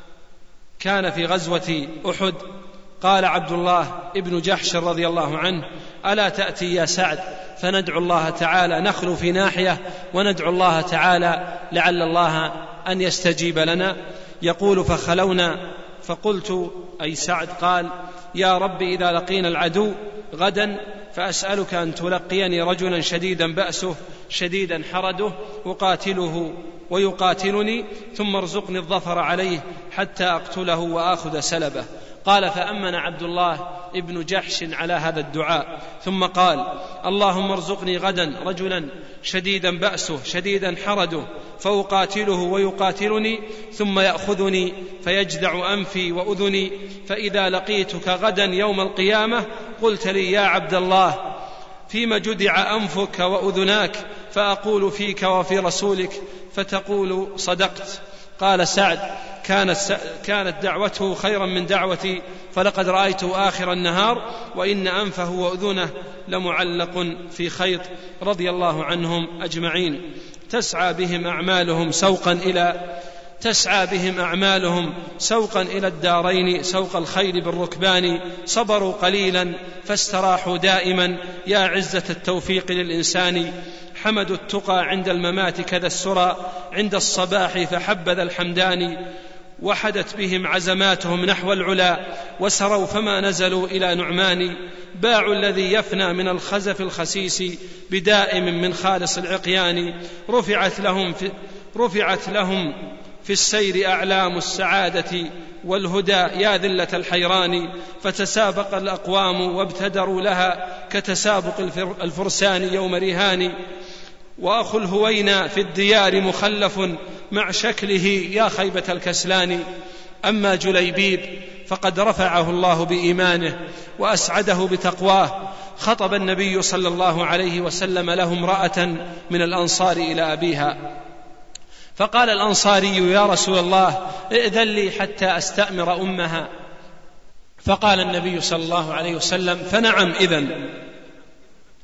كان في غزوة أحد قال عبد الله ابن جحش رضي الله عنه: ألا تأتي يا سعد فندعو الله تعالى، نخلو في ناحية وندعو الله تعالى لعل الله أن يستجيب لنا. يقول: فخلونا، فقلت أي سعد قال: يا رب إذا لقينا العدو غدا فأسألك أن تلقيني رجلا شديدا بأسه شديدا حرده أقاتله ويقاتلني، ثم ارزقني الظفر عليه حتى أقتله وآخذ سلبه. قال: فأمن عبد الله ابن جحش على هذا الدعاء، ثم قال: اللهم ارزقني غدا رجلا شديدا بأسه شديدا حرده فأقاتله ويقاتلني، ثم يأخذني فيجدع أنفي وأذني، فإذا لقيتك غدا يوم القيامة قلت لي: يا عبد الله فيما جدع أنفك وأذناك؟ فأقول: فيك وفي رسولك، فتقول: صدقت. قال سعد: كانت, كانت دعوته خيرا من دعوتي، فلقد رأيته آخر النهار وإن أنفه وأذنه لمعلق في خيط. رضي الله عنهم أجمعين. تسعى بهم أعمالهم سوقا إلى تسعى بهم أعمالهم سوقا إلى الدارين، سوق الخيل بالركبان. صبروا قليلا فاستراحوا دائما، يا عزة التوفيق للإنسان. حمدوا التقى عند الممات كذا السرى، عند الصباح فحبذا الحمدان. وحدت بهم عزماتهم نحو العلا، وسروا فما نزلوا إلى نعمان. باعوا الذي يفنى من الخزف الخسيس بدائم من خالص العقيان. رفعت لهم في, رفعت لهم في السير أعلام السعادة والهدى، يا ذلة الحيران. فتسابق الأقوام وابتدروا لها كتسابق الفرسان يوم رهان. وأخو الهوينا في الديار مخلف مع شكله، يا خيبة الكسلان. أما جليبيب فقد رفعه الله بإيمانه وأسعده بتقواه. خطب النبي صلى الله عليه وسلم له امرأة من الأنصار إلى أبيها، فقال الأنصاري: يا رسول الله ائذن لي حتى أستأمر أمها. فقال النبي صلى الله عليه وسلم: فنعم إذن.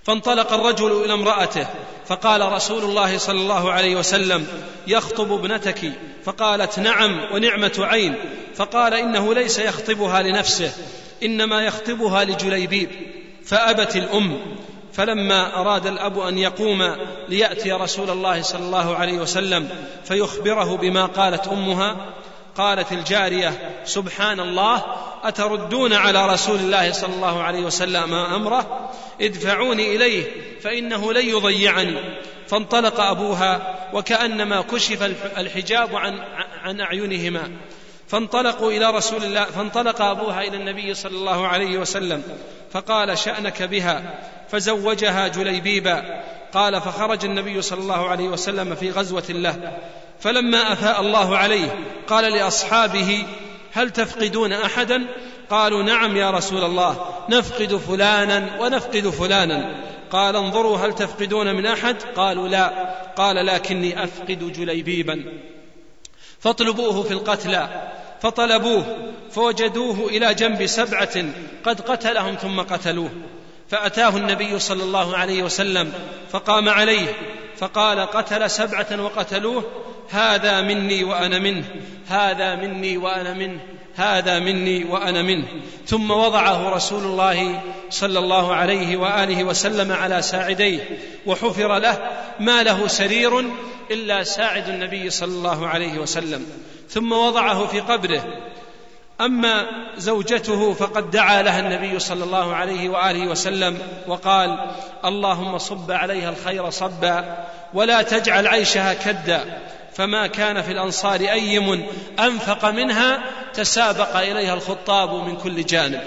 فانطلق الرجل إلى امرأته فقال رسول الله صلى الله عليه وسلم: يخطب ابنتك؟ فقالت: نعم ونعمة عين. فقال: إنه ليس يخطبها لنفسه، إنما يخطبها لجليبيب. فأبت الأم. فلما أراد الأب أن يقوم ليأتي رسول الله صلى الله عليه وسلم فيخبره بما قالت أمها، قالت الجارية: سبحان الله، أتردون على رسول الله صلى الله عليه وسلم أمره؟ ادفعوني إليه فإنه لن يضيعني. فانطلق أبوها وكأنما كشف الحجاب عن, عن أعينهما، فانطلقوا إلى رسول الله فانطلق أبوها إلى النبي صلى الله عليه وسلم فقال: شأنك بها؟ فزوجها جليبيبا. قال: فخرج النبي صلى الله عليه وسلم في غزوة له، فلما أفاء الله عليه قال لأصحابه: هل تفقدون أحدا؟ قالوا: نعم يا رسول الله، نفقد فلانا ونفقد فلانا. قال: انظروا هل تفقدون من أحد؟ قالوا: لا. قال: لكني أفقد جليبيبا، فاطلبوه في القتلى. فطلبوه فوجدوه إلى جنب سبعة قد قتلهم ثم قتلوه. فأتاه النبي صلى الله عليه وسلم فقام عليه فقال: قتل سبعة وقتلوه، هذا مني وأنا منه، هذا مني وأنا منه، هذا مني وأنا منه. ثم وضعه رسول الله صلى الله عليه وآله وسلم على ساعديه، وحفر له ما له سرير إلا ساعد النبي صلى الله عليه وسلم، ثم وضعه في قبره. أما زوجته فقد دعا لها النبي صلى الله عليه وآله وسلم وقال: اللهم صب عليها الخير صبا ولا تجعل عيشها كدا. فما كان في الأنصار أيم أنفق منها تسابق إليها الخطاب من كل جانب.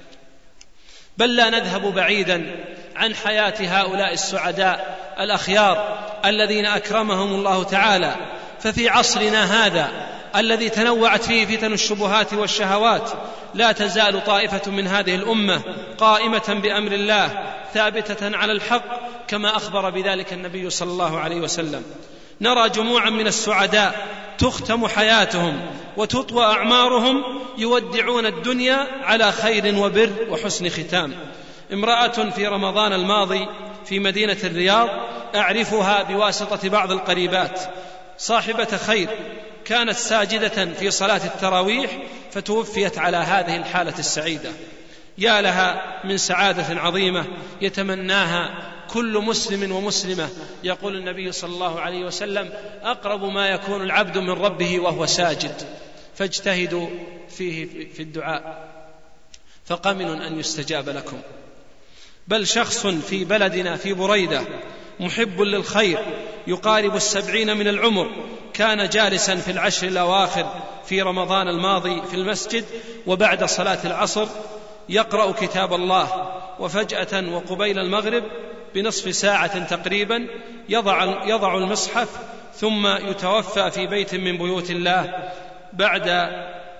بل لا نذهب بعيدا عن حياة هؤلاء السعداء الأخيار الذين أكرمهم الله تعالى. ففي عصرنا هذا الذي تنوعت فيه فتن الشبهات والشهوات، لا تزال طائفة من هذه الأمة قائمة بأمر الله ثابتة على الحق، كما أخبر بذلك النبي صلى الله عليه وسلم. نرى جموعا من السعداء تختم حياتهم وتطوى أعمارهم يودعون الدنيا على خير وبر وحسن ختام. امرأة في رمضان الماضي في مدينة الرياض أعرفها بواسطة بعض القريبات، صاحبة خير، كانت ساجدة في صلاة التراويح فتوفيت على هذه الحالة السعيدة. يا لها من سعادة عظيمة يتمناها كل مسلم ومسلمة. يقول النبي صلى الله عليه وسلم: أقرب ما يكون العبد من ربه وهو ساجد، فاجتهدوا فيه في الدعاء فقمن أن يستجاب لكم. بل شخص في بلدنا في بريدة محب للخير يقارب السبعين من العمر، كان جالسا في العشر الأواخر في رمضان الماضي في المسجد وبعد صلاة العصر يقرأ كتاب الله، وفجأة وقبيل المغرب بنصف ساعة تقريبا يضع, يضع المصحف ثم يتوفى في بيت من بيوت الله بعد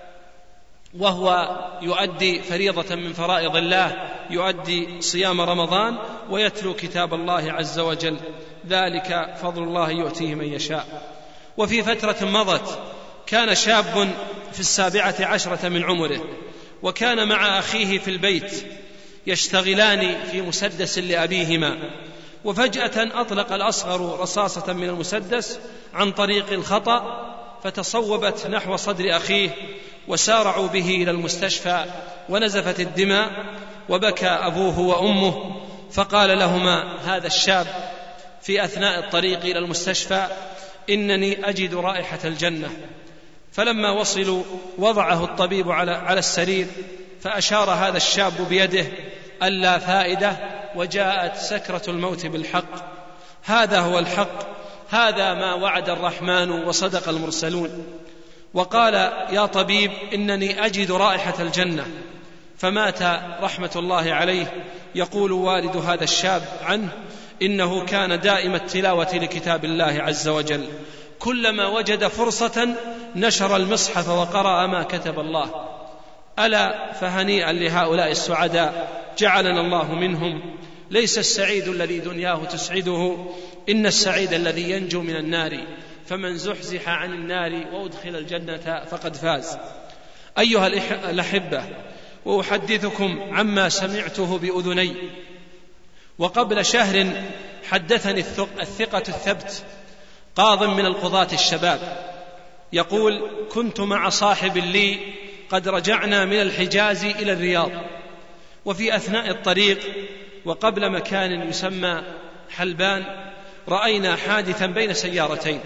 وهو يؤدي فريضة من فرائض الله، يؤدي صيام رمضان ويتلو كتاب الله عز وجل. ذلك فضل الله يؤتيه من يشاء. وفي فترة مضت كان شاب في السابعة عشرة من عمره، وكان مع أخيه في البيت يشتغلان في مسدس لأبيهما، وفجأة أطلق الأصغر رصاصة من المسدس عن طريق الخطأ فتصوبت نحو صدر أخيه، وسارعوا به إلى المستشفى ونزفت الدماء، وبكى أبوه وأمه. فقال لهما هذا الشاب في أثناء الطريق إلى المستشفى: إنني أجد رائحة الجنة. فلما وصلوا وضعه الطبيب على, على السرير، فأشار هذا الشاب بيده ألا فائدة، وجاءت سكرة الموت بالحق. هذا هو الحق، هذا ما وعد الرحمن وصدق المرسلون. وقال: يا طبيب إنني أجد رائحة الجنة. فمات رحمة الله عليه. يقول والد هذا الشاب عنه: إنه كان دائم التلاوة لكتاب الله عز وجل، كلما وجد فرصة نشر المصحف وقرأ ما كتب الله. ألا فهنيئا لهؤلاء السعداء، جعلنا الله منهم. ليس السعيد الذي دنياه تسعده، إن السعيد الذي ينجو من النار، فمن زحزح عن النار وأدخل الجنة فقد فاز. أيها الأحبة، وأحدثكم عما سمعته بأذني وقبل شهر حدثني الثقة الثبت قاض من القضاة الشباب يقول: كنت مع صاحب لي قد رجعنا من الحجاز إلى الرياض، وفي أثناء الطريق وقبل مكان يسمى حلبان رأينا حادثا بين سيارتين،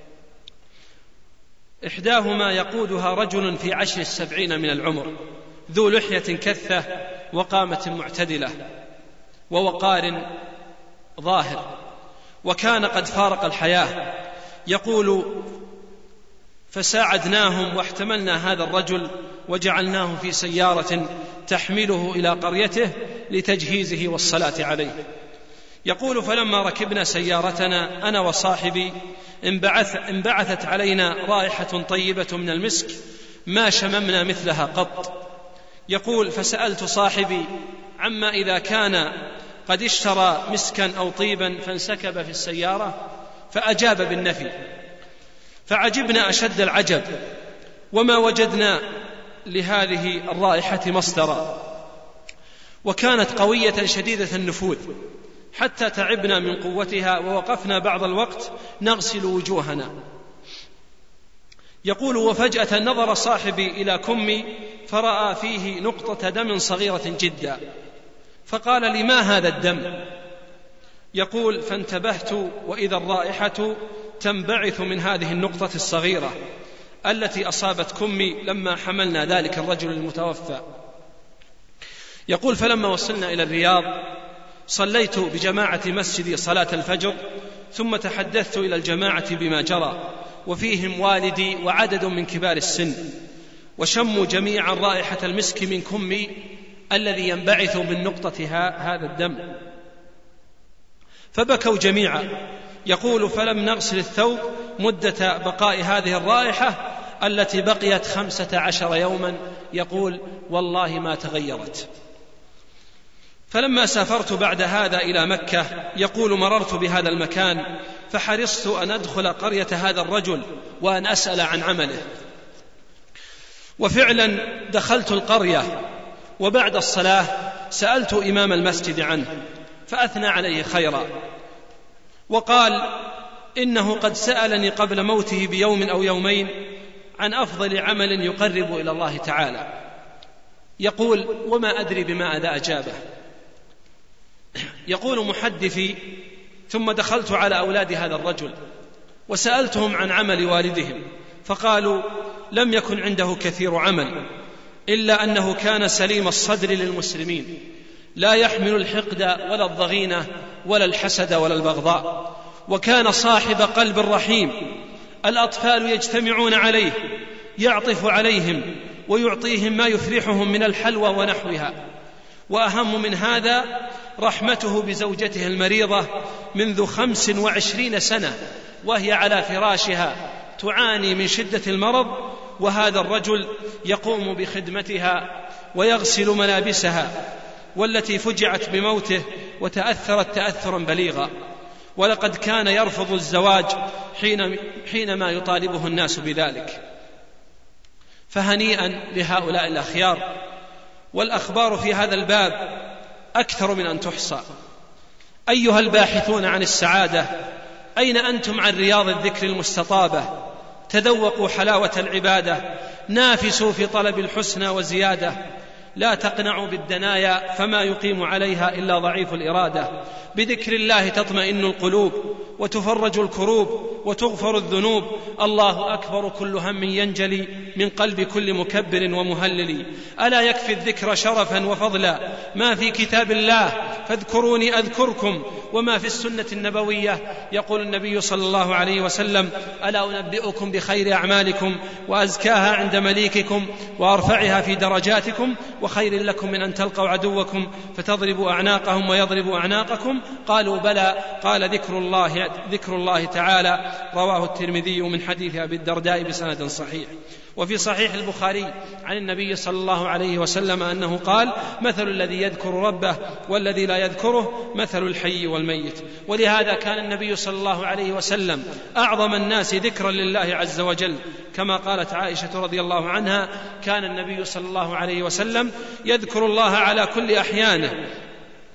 إحداهما يقودها رجل في عشر السبعين من العمر ذو لحية كثة وقامة معتدلة ووقار ظاهر، وكان قد فارق الحياة. يقول: فساعدناهم واحتملنا هذا الرجل وجعلناه في سيارة تحمله إلى قريته لتجهيزه والصلاة عليه. يقول: فلما ركبنا سيارتنا أنا وصاحبي انبعث انبعثت علينا رائحة طيبة من المسك ما شممنا مثلها قط. يقول: فسألت صاحبي عما إذا كان قد اشترى مسكا أو طيبا فانسكب في السيارة، فأجاب بالنفي، فعجبنا أشد العجب وما وجدنا لهذه الرائحة مصدرا، وكانت قوية شديدة النفوذ حتى تعبنا من قوتها ووقفنا بعض الوقت نغسل وجوهنا. يقول: وفجأة نظر صاحبي إلى كمي فرأى فيه نقطة دم صغيرة جدا، فقال لي: ما هذا الدم؟ يقول: فانتبهت وإذا الرائحة تنبعث من هذه النقطة الصغيرة التي أصابت كمي لما حملنا ذلك الرجل المتوفى. يقول: فلما وصلنا إلى الرياض صليت بجماعة مسجدي صلاة الفجر، ثم تحدثت إلى الجماعة بما جرى، وفيهم والدي وعدد من كبار السن، وشموا جميعا رائحة المسك من كمي الذي ينبعث من نقطة هذا الدم، فبكوا جميعا. يقول: فلم نغسل الثوب مدة بقاء هذه الرائحة التي بقيت خمسة عشر يوما. يقول: والله ما تغيرت. فلما سافرت بعد هذا إلى مكة، يقول: مررت بهذا المكان فحرصت أن أدخل قرية هذا الرجل وأن أسأل عن عمله، وفعلا دخلت القرية، وبعد الصلاة سألت إمام المسجد عنه فأثنى عليه خيرا، وقال: إنه قد سألني قبل موته بيوم أو يومين عن أفضل عمل يقرب إلى الله تعالى. يقول: وما أدري بماذا أجابه. يقول محدثي: ثم دخلت على أولاد هذا الرجل وسألتهم عن عمل والدهم، فقالوا: لم يكن عنده كثير عمل، إلا أنه كان سليم الصدر للمسلمين، لا يحمل الحقد ولا الضغينة ولا الحسد ولا البغضاء، وكان صاحب قلب رحيم، الأطفال يجتمعون عليه يعطف عليهم ويعطيهم ما يفرحهم من الحلوى ونحوها، وأهم من هذا رحمته بزوجته المريضة منذ خمس وعشرين سنة وهي على فراشها تعاني من شدة المرض، وهذا الرجل يقوم بخدمتها ويغسل ملابسها، والتي فجعت بموته وتأثرت تأثرا بليغا، ولقد كان يرفض الزواج حين حينما يطالبه الناس بذلك. فهنيئا لهؤلاء الأخيار. والأخبار في هذا الباب أكثر من أن تحصى. أيها الباحثون عن السعادة، أين أنتم عن رياض الذكر المستطابة؟ تذوقوا حلاوة العبادة، نافسوا في طلب الحسنى وزيادة، لا تقنعوا بالدنايا فما يقيم عليها إلا ضعيف الإرادة. بذكر الله تطمئن القلوب وتفرج الكروب وتغفر الذنوب. الله أكبر، كل هم ينجلي من قلب كل مكبر ومهلل. ألا يكفي الذكر شرفا وفضلا ما في كتاب الله، فاذكروني أذكركم، وما في السنة النبوية. يقول النبي صلى الله عليه وسلم: ألا أنبئكم بخير أعمالكم وأزكاها عند مليككم وأرفعها في درجاتكم، وخير لكم من أن تلقوا عدوكم فتضربوا أعناقهم ويضربوا أعناقكم. قالوا: بلى. قال: ذكر الله, ذكر الله تعالى. رواه الترمذي من حديث أبي الدرداء بسند صحيح. وفي صحيح البخاري عن النبي صلى الله عليه وسلم أنه قال: مثل الذي يذكر ربه والذي لا يذكره مثل الحي والميت. ولهذا كان النبي صلى الله عليه وسلم أعظم الناس ذكرا لله عز وجل، كما قالت عائشة رضي الله عنها: كان النبي صلى الله عليه وسلم يذكر الله على كل أحيانه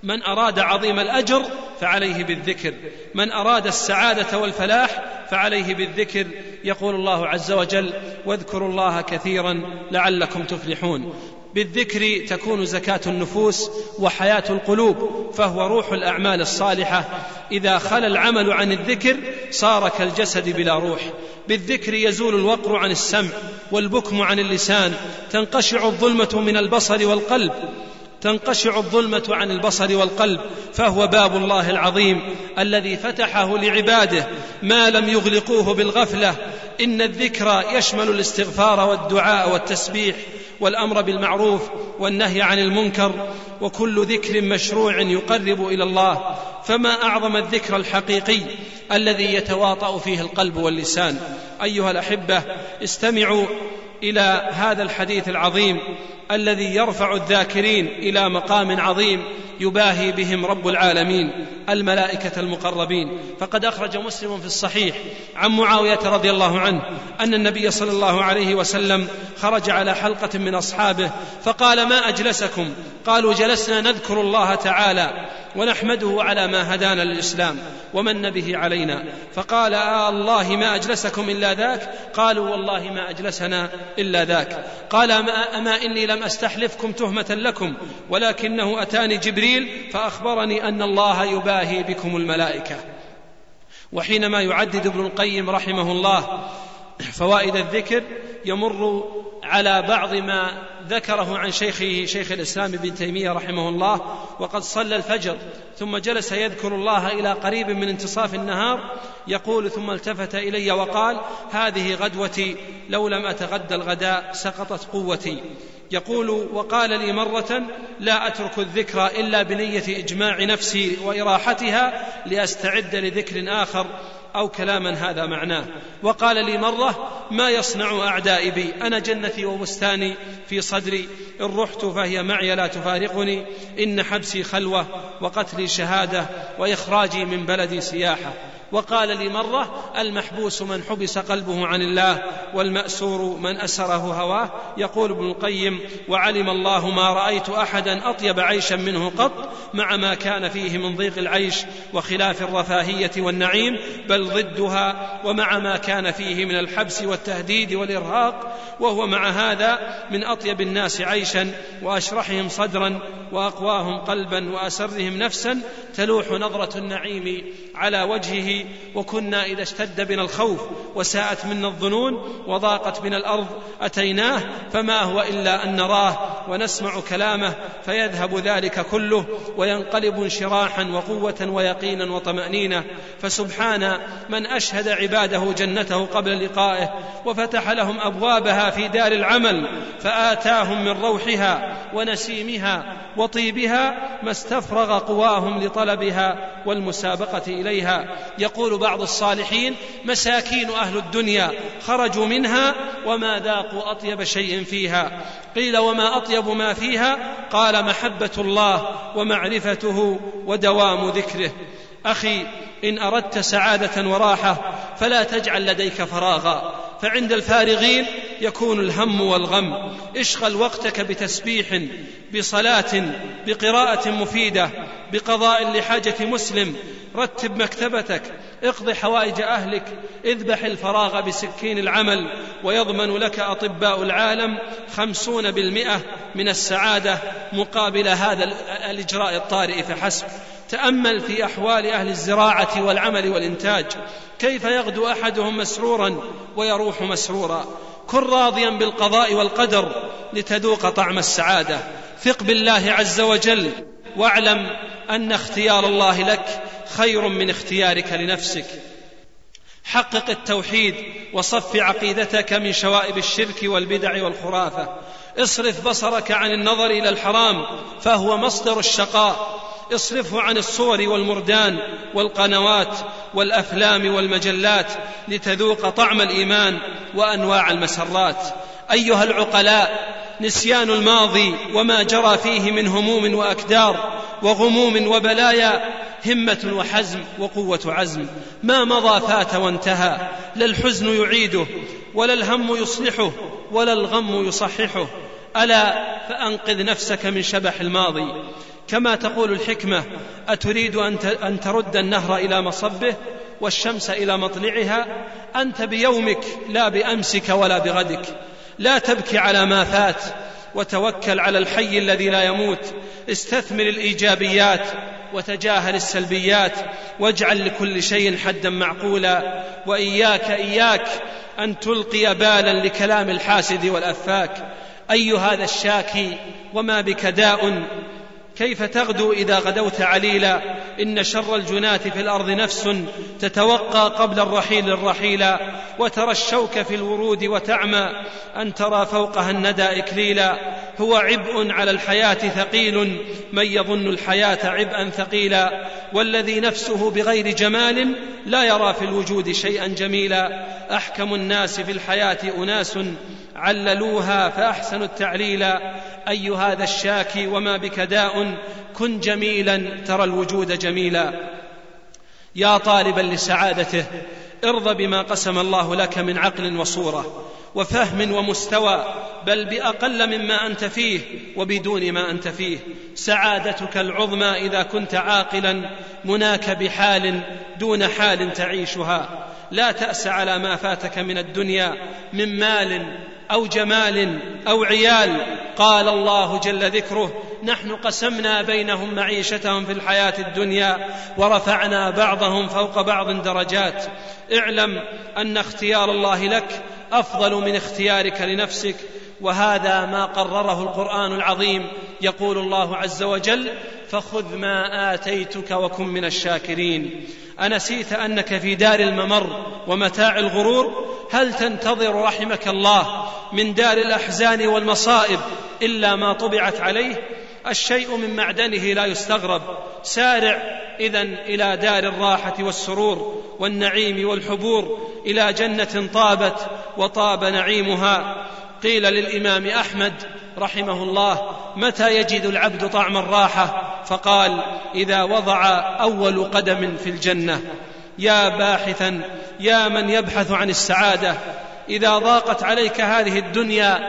من أراد عظيم الأجر فعليه بالذكر، من أراد السعادة والفلاح فعليه بالذكر. يقول الله عز وجل: واذكروا الله كثيرا لعلكم تفلحون. بالذكر تكون زكاة النفوس وحياة القلوب، فهو روح الأعمال الصالحة. إذا خلا العمل عن الذكر صار كالجسد بلا روح. بالذكر يزول الوقر عن السمع والبكم عن اللسان، تنقشع الظلمة من البصر والقلب تنقشع الظلمة عن البصر والقلب، فهو باب الله العظيم الذي فتحه لعباده ما لم يغلقوه بالغفلة. إن الذكر يشمل الاستغفار والدعاء والتسبيح والأمر بالمعروف والنهي عن المنكر، وكل ذكر مشروع يقرب إلى الله. فما أعظم الذكر الحقيقي الذي يتواطأ فيه القلب واللسان. أيها الأحبة، استمعوا إلى هذا الحديث العظيم الذي يرفع الذاكرين إلى مقام عظيم يباهي بهم رب العالمين الملائكة المقربين. فقد أخرج مسلم في الصحيح عن معاوية رضي الله عنه أن النبي صلى الله عليه وسلم خرج على حلقة من أصحابه فقال: ما أجلسكم؟ قالوا: جلسنا نذكر الله تعالى ونحمده على ما هدانا للإسلام ومن به علينا. فقال: آه الله ما أجلسكم إلا ذاك؟ قالوا: والله ما أجلسنا إلا ذاك. قال: أما إني لم أستحلفكم تهمة لكم، ولكنه أتاني جبريل فأخبرني أن الله يباهي بكم الملائكة. وحينما يعدد ابن القيم رحمه الله فوائد الذكر يمر على بعض ما ذكره عن شيخه شيخ الإسلام ابن تيمية رحمه الله، وقد صلى الفجر ثم جلس يذكر الله إلى قريب من انتصاف النهار، يقول: ثم التفت إلي وقال: هذه غدوتي، لو لم أتغدى الغداء سقطت قوتي. يقول: وقال لي مرة: لا أترك الذكر إلا بنية إجماع نفسي وإراحتها لأستعد لذكر آخر أو كلاما هذا معناه. وقال لي مرة: ما يصنع أعدائي بي؟ أنا جنتي وبستاني في صدري، إن رحت فهي معي لا تفارقني، إن حبسي خلوة وقتلي شهادة وإخراجي من بلدي سياحة. وقال لي مرة: المحبوس من حبس قلبه عن الله، والمأسور من أسره هواه. يقول ابن القيم: وعلم الله ما رأيت أحدا أطيب عيشا منه قط، مع ما كان فيه من ضيق العيش وخلاف الرفاهية والنعيم، بل ضدها، ومع ما كان فيه من الحبس والتهديد والإرهاق، وهو مع هذا من أطيب الناس عيشا وأشرحهم صدرا وأقواهم قلبا وأسرهم نفسا، تلوح نظرة النعيم على وجهه. وكنا إذا اشتد بنا الخوف وساءت منا الظنون وضاقت بنا الأرض أتيناه، فما هو إلا أن نراه ونسمع كلامه، فيذهب ذلك كله وينقلب انشراحا وقوة ويقينا وطمأنينة. فسبحان من أشهد عباده جنته قبل لقائه، وفتح لهم أبوابها في دار العمل، فآتاهم من روحها ونسيمها وطيبها ما استفرغ قواهم لطلبها والمسابقة إليها. يقول بعض الصالحين: مساكين أهل الدنيا خرجوا منها وما ذاقوا أطيب شيء فيها. قيل: وما أطيب ما فيها؟ قال: محبة الله ومعرفته ودوام ذكره. أخي، إن أردت سعادة وراحة فلا تجعل لديك فراغا، فعند الفارغين يكون الهم والغم. اشغل وقتك بتسبيح، بصلاة، بقراءة مفيدة، بقضاء لحاجة مسلم، رتب مكتبتك، اقض حوائج أهلك، اذبح الفراغ بسكين العمل، ويضمن لك أطباء العالم خمسون بالمئة من السعادة مقابل هذا الإجراء الطارئ فحسب. تأمل في أحوال أهل الزراعة والعمل والإنتاج، كيف يغدو أحدهم مسرورا ويروح مسرورا. كن راضيا بالقضاء والقدر لتذوق طعم السعادة. ثق بالله عز وجل، واعلم أن اختيار الله لك خير من اختيارك لنفسك. حقق التوحيد وصف عقيدتك من شوائب الشرك والبدع والخرافة. اصرف بصرك عن النظر إلى الحرام فهو مصدر الشقاء. اصرفه عن الصور والمردان والقنوات والأفلام والمجلات لتذوق طعم الإيمان وأنواع المسرات. أيها العقلاء، نسيان الماضي وما جرى فيه من هموم وأكدار وغموم وبلايا همة وحزم وقوة عزم. ما مضى فات وانتهى، لا الحزن يعيده ولا الهم يصلحه ولا الغم يصححه. ألا فأنقذ نفسك من شبح الماضي. كما تقول الحكمة: أتريد أن ترد النهر إلى مصبه والشمس إلى مطلعها؟ أنت بيومك لا بأمسك ولا بغدك. لا تبكي على ما فات وتوكل على الحي الذي لا يموت. استثمر الإيجابيات وتجاهل السلبيات، واجعل لكل شيء حدا معقولا. وإياك إياك أن تلقي بالا لكلام الحاسد والأفاك. أي هذا الشاكي وما بك داء، كيف تغدو إذا غدوت عليلا؟ إن شر الجنات في الأرض نفس تتوقى قبل الرحيل الرحيلا، وترى الشوك في الورود وتعمى أن ترى فوقها الندى إكليلا. هو عبء على الحياة ثقيل من يظن الحياة عبئا ثقيلا، والذي نفسه بغير جمال لا يرى في الوجود شيئا جميلا. أحكم الناس في الحياة أناس عللوها فأحسنوا التعليلا. أي هذا الشاكي وما بك داء، كن جميلا ترى الوجود جميلا. يا طالبا لسعادته، ارض بما قسم الله لك من عقل وصورة وفهم ومستوى، بل بأقل مما أنت فيه وبدون ما أنت فيه. سعادتك العظمى إذا كنت عاقلا مناك بحال دون حال تعيشها. لا تأس على ما فاتك من الدنيا من مال أو جمال أو عيال. قال الله جل ذكره: نحن قسمنا بينهم معيشتهم في الحياة الدنيا ورفعنا بعضهم فوق بعض درجات. اعلم أن اختيار الله لك أفضل من اختيارك لنفسك، وهذا ما قرره القرآن العظيم. يقول الله عز وجل: فخذ ما آتيتك وكن من الشاكرين. أنسيت أنك في دار الممر ومتاع الغرور؟ هل تنتظر رحمك الله من دار الأحزان والمصائب إلا ما طبعت عليه؟ الشيء من معدنه لا يستغرب. سارع إذن إلى دار الراحة والسرور والنعيم والحبور، إلى جنة طابت وطاب نعيمها. قيل للإمام أحمد رحمه الله: متى يجد العبد طعم الراحة؟ فقال: إذا وضع أول قدم في الجنة. يا باحثا، يا من يبحث عن السعادة، إذا ضاقت عليك هذه الدنيا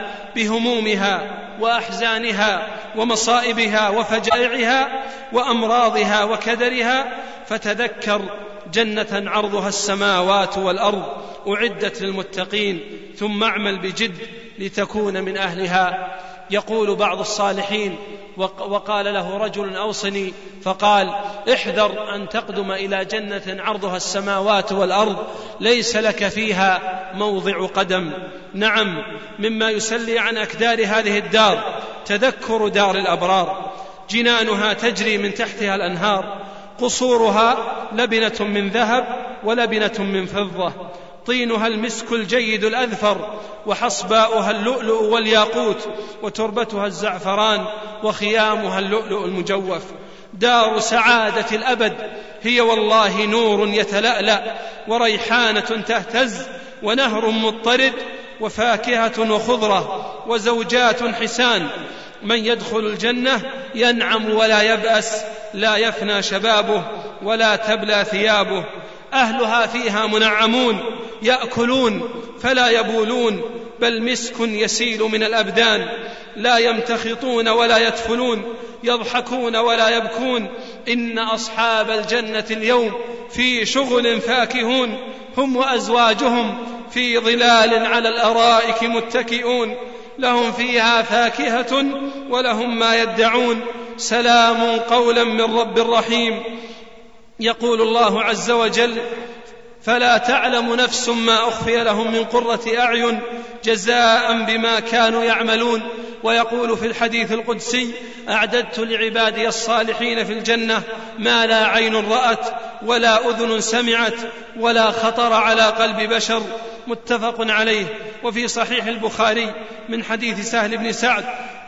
بهمومها وأحزانها ومصائبها وفجائعها وأمراضها وكدرها، فتذكر جنة عرضها السماوات والأرض أعدت للمتقين، ثم اعمل بجد لتكون من أهلها. يقول بعض الصالحين: وقال له رجل: أوصني، فقال: احذر أن تقدم إلى جنة عرضها السماوات والأرض ليس لك فيها موضع قدم. نعم، مما يسلي عن أكدار هذه الدار تذكر دار الأبرار. جنانها تجري من تحتها الأنهار، قصورها لبنة من ذهب ولبنة من فضة، طينها المسك الجيد الأذفر، وحصباؤها اللؤلؤ والياقوت، وتربتها الزعفران، وخيامها اللؤلؤ المجوف. دار سعادة الأبد هي والله نور يتلألأ، وريحانة تهتز، ونهر مضطرد، وفاكهة وخضرة، وزوجات حسان. من يدخل الجنة ينعم ولا يبأس، لا يفنى شبابه ولا تبلى ثيابه. أهلها فيها منعمون، يأكلون فلا يبولون، بل مسك يسيل من الأبدان. لا يمتخطون ولا يدفلون، يضحكون ولا يبكون. إن أصحاب الجنة اليوم في شغل فاكهون، هم وأزواجهم في ظلال على الأرائك متكئون، لهم فيها فاكهة ولهم ما يدعون. سلام قولا من رب رحيم. يقول الله عز وجل: فلا تعلم نفس ما أخفي لهم من قرة أعين جزاء بما كانوا يعملون. ويقول في الحديث القدسي: أعددت لعبادي الصالحين في الجنة ما لا عين رأت ولا أذن سمعت ولا خطر على قلب بشر. متفق عليه. وفي صحيح البخاري من حديث سهل بن سعد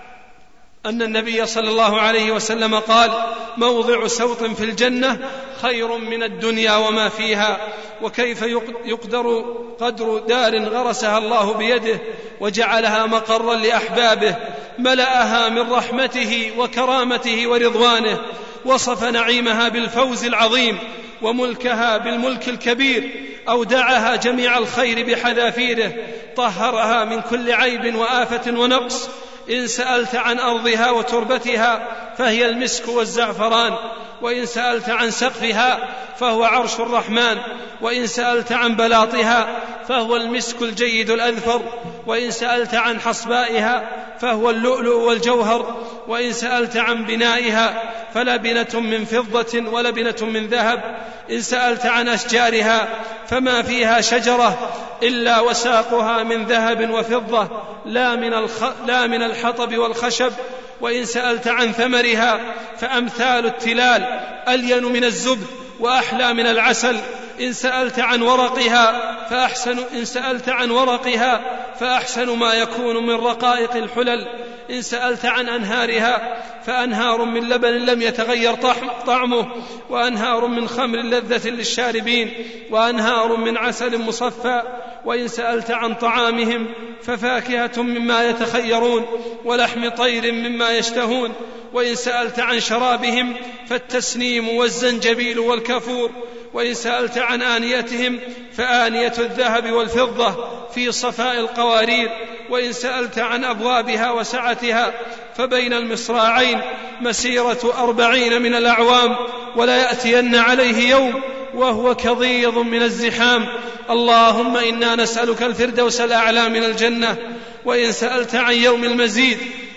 أن النبي صلى الله عليه وسلم قال: موضع سوط في الجنة خير من الدنيا وما فيها. وكيف يقدر قدر دار غرسها الله بيده وجعلها مقرا لأحبابه، ملأها من رحمته وكرامته ورضوانه. وصف نعيمها بالفوز العظيم، وملكها بالملك الكبير. أودعها جميع الخير بحذافيره، طهرها من كل عيب وآفة ونقص. إن سألت عن أرضها وتربتها فهي المسك والزعفران. وإن سألت عن سقفها فهو عرش الرحمن. وإن سألت عن بلاطها فهو المسك الجيد الأذفر. وإن سألت عن حصبائها فهو اللؤلؤ والجوهر. وإن سألت عن بنائها فلبنة من فضة ولبنة من ذهب. إن سألت عن أشجارها فما فيها شجرة إلا وساقها من ذهب وفضة لا من, الخ... لا من الحطب والخشب. وإن سألت عن ثمرها فأمثال التلال ألين من الزبد وأحلى من العسل. إن سألت عن ورقها فأحسن إن سألت عن ورقها فأحسن ما يكون من رقائق الحلل. إن سألت عن أنهارها فأنهار من لبن لم يتغير طعمه، وأنهار من خمر لذة للشاربين، وأنهار من عسل مصفى. وإن سألت عن طعامهم ففاكهة مما يتخيرون، ولحم طير مما يشتهون. وإن سألت عن شرابهم فالتسنيم والزنجبيل والكافور. وإن سألت عن آنيتهم فآنية الذهب والفضة في صفاء القوارير. وإن سألت عن أبوابها وسعتها فبين المصراعين مسيرة أربعين من الأعوام، ولا يأتين عليه يوم وهو كضيض من الزحام. اللهم إنا نسألك الفردوس الأعلى من الجنة. وإن سألت عن يوم المزيد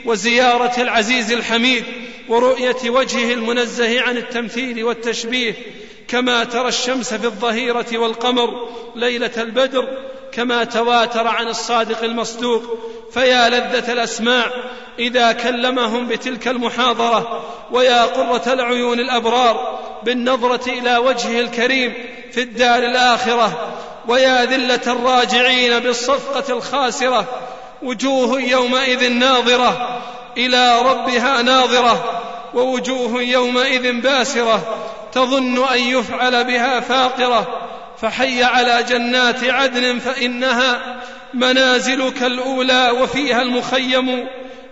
وزيارة العزيز الحميد ورؤية وجهه المنزه عن التمثيل والتشبيه، كما ترى الشمس في الظهيرة والقمر ليلة البدر، كما تواتر عن الصادق المصدوق، فيا لذة الأسماع إذا كلمهم بتلك المحاضرة، ويا قرة العيون الأبرار بالنظرة إلى وجهه الكريم في الدار الآخرة، ويا ذلة الراجعين بالصفقة الخاسرة. وجوه يومئذ ناظرة إلى ربها ناظرة، ووجوه يومئذ باسرة تظن أن يفعل بها فاقرة. فحي على جنات عدن فإنها منازلك الأولى وفيها المخيم،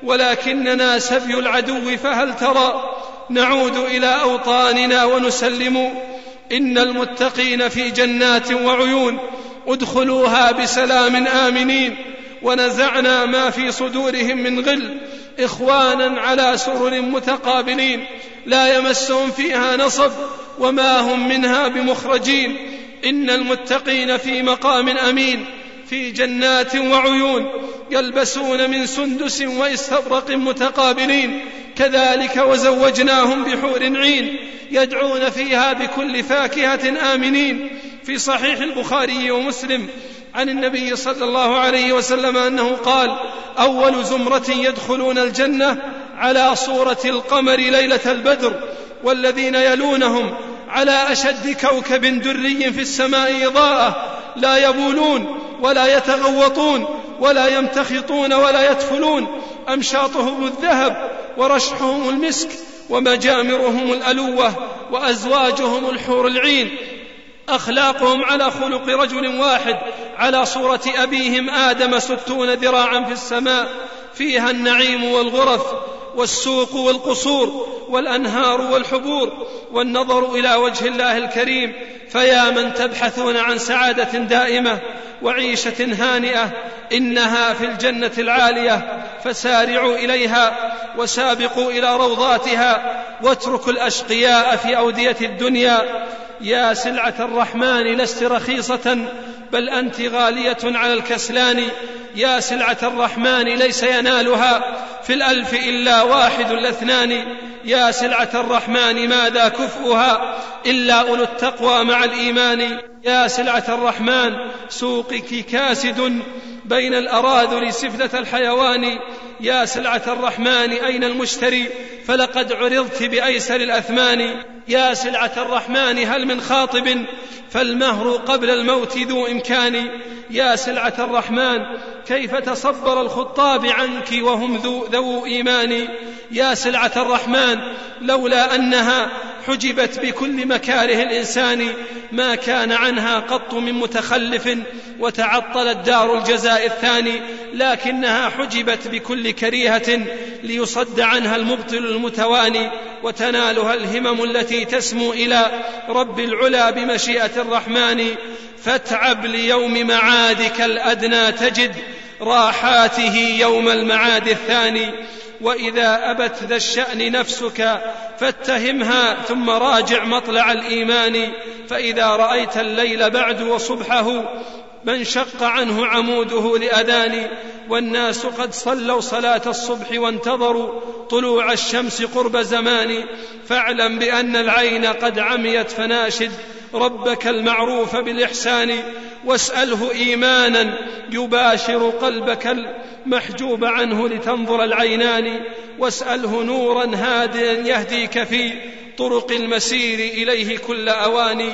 ولكننا سبي العدو فهل ترى نعود إلى أوطاننا ونسلم. إن المتقين في جنات وعيون ادخلوها بسلام آمنين، ونزعنا ما في صدورهم من غل إخوانا على سرر متقابلين، لا يمسهم فيها نصب وما هم منها بمخرجين. إن المتقين في مقام أمين في جنات وعيون يلبسون من سندس واستبرق متقابلين، كذلك وزوجناهم بحور عين يدعون فيها بكل فاكهة آمنين. في صحيح البخاري ومسلم عن النبي صلى الله عليه وسلم أنه قال: أول زمرة يدخلون الجنة على صورة القمر ليلة البدر، والذين يلونهم على أشد كوكب دري في السماء إضاءة، لا يبولون ولا يتغوطون ولا يمتخطون ولا يتفلون، أمشاطهم الذهب ورشحهم المسك ومجامرهم الألوة وأزواجهم الحور العين، أخلاقهم على خلق رجل واحد على صورة أبيهم آدم، ستون ذراعا في السماء، فيها النعيم والغرف والسوق والقصور والأنهار والحبور، والنظر إلى وجه الله الكريم. فيا من تبحثون عن سعادة دائمة وعيشة هانئة، إنها في الجنة العالية، فسارعوا إليها وسابقوا إلى روضاتها، واتركوا الأشقياء في أودية الدنيا. يا سلعة الرحمن لست رخيصة بل أنت غالية على الكسلان، يا سلعة الرحمن ليس ينالها في الألف إلا واحد الاثنان، يا سلعة الرحمن ماذا كفؤها إلا أولو التقوى مع الإيمان، يا سلعة الرحمن سوقك كاسد بين الأراذل سفلة الحيوان، يا سلعة الرحمن أين المشتري فلقد عرضت بأيسر الأثمان، يا سلعة الرحمن هل من خاطب فالمهر قبل الموت ذو إمكان، يا سلعة الرحمن كيف تصبر الخطاب عنك وهم ذو, ذو إيمان، يا سلعة الرحمن لولا أنها حجبت بكل مكاره الإنسان ما كان عنها قط من متخلف وتعطلت دار الجزاء الثاني، لكنها حجبت بكل كريهة ليصد عنها المبطل المتواني، وتنالها الهمم التي تسمو إلى رب العلا بمشيئة الرحمن. فاتعب ليوم معادك الأدنى تجد راحاته يوم المعاد الثاني. وإذا أبت ذا الشأن نفسك فاتهمها ثم راجع مطلع الإيمان. فإذا رأيت الليل بعد وصبحه من شق عنه عموده لأذان، والناس قد صلوا صلاة الصبح وانتظروا طلوع الشمس قرب زمان، فاعلم بأن العين قد عميت فناشد ربك المعروف بالإحسان، واسأله إيمانا يباشر قلبك المحجوب عنه لتنظر العينان، واسأله نورا هاديا يهديك في طرق المسير إليه كل أواني.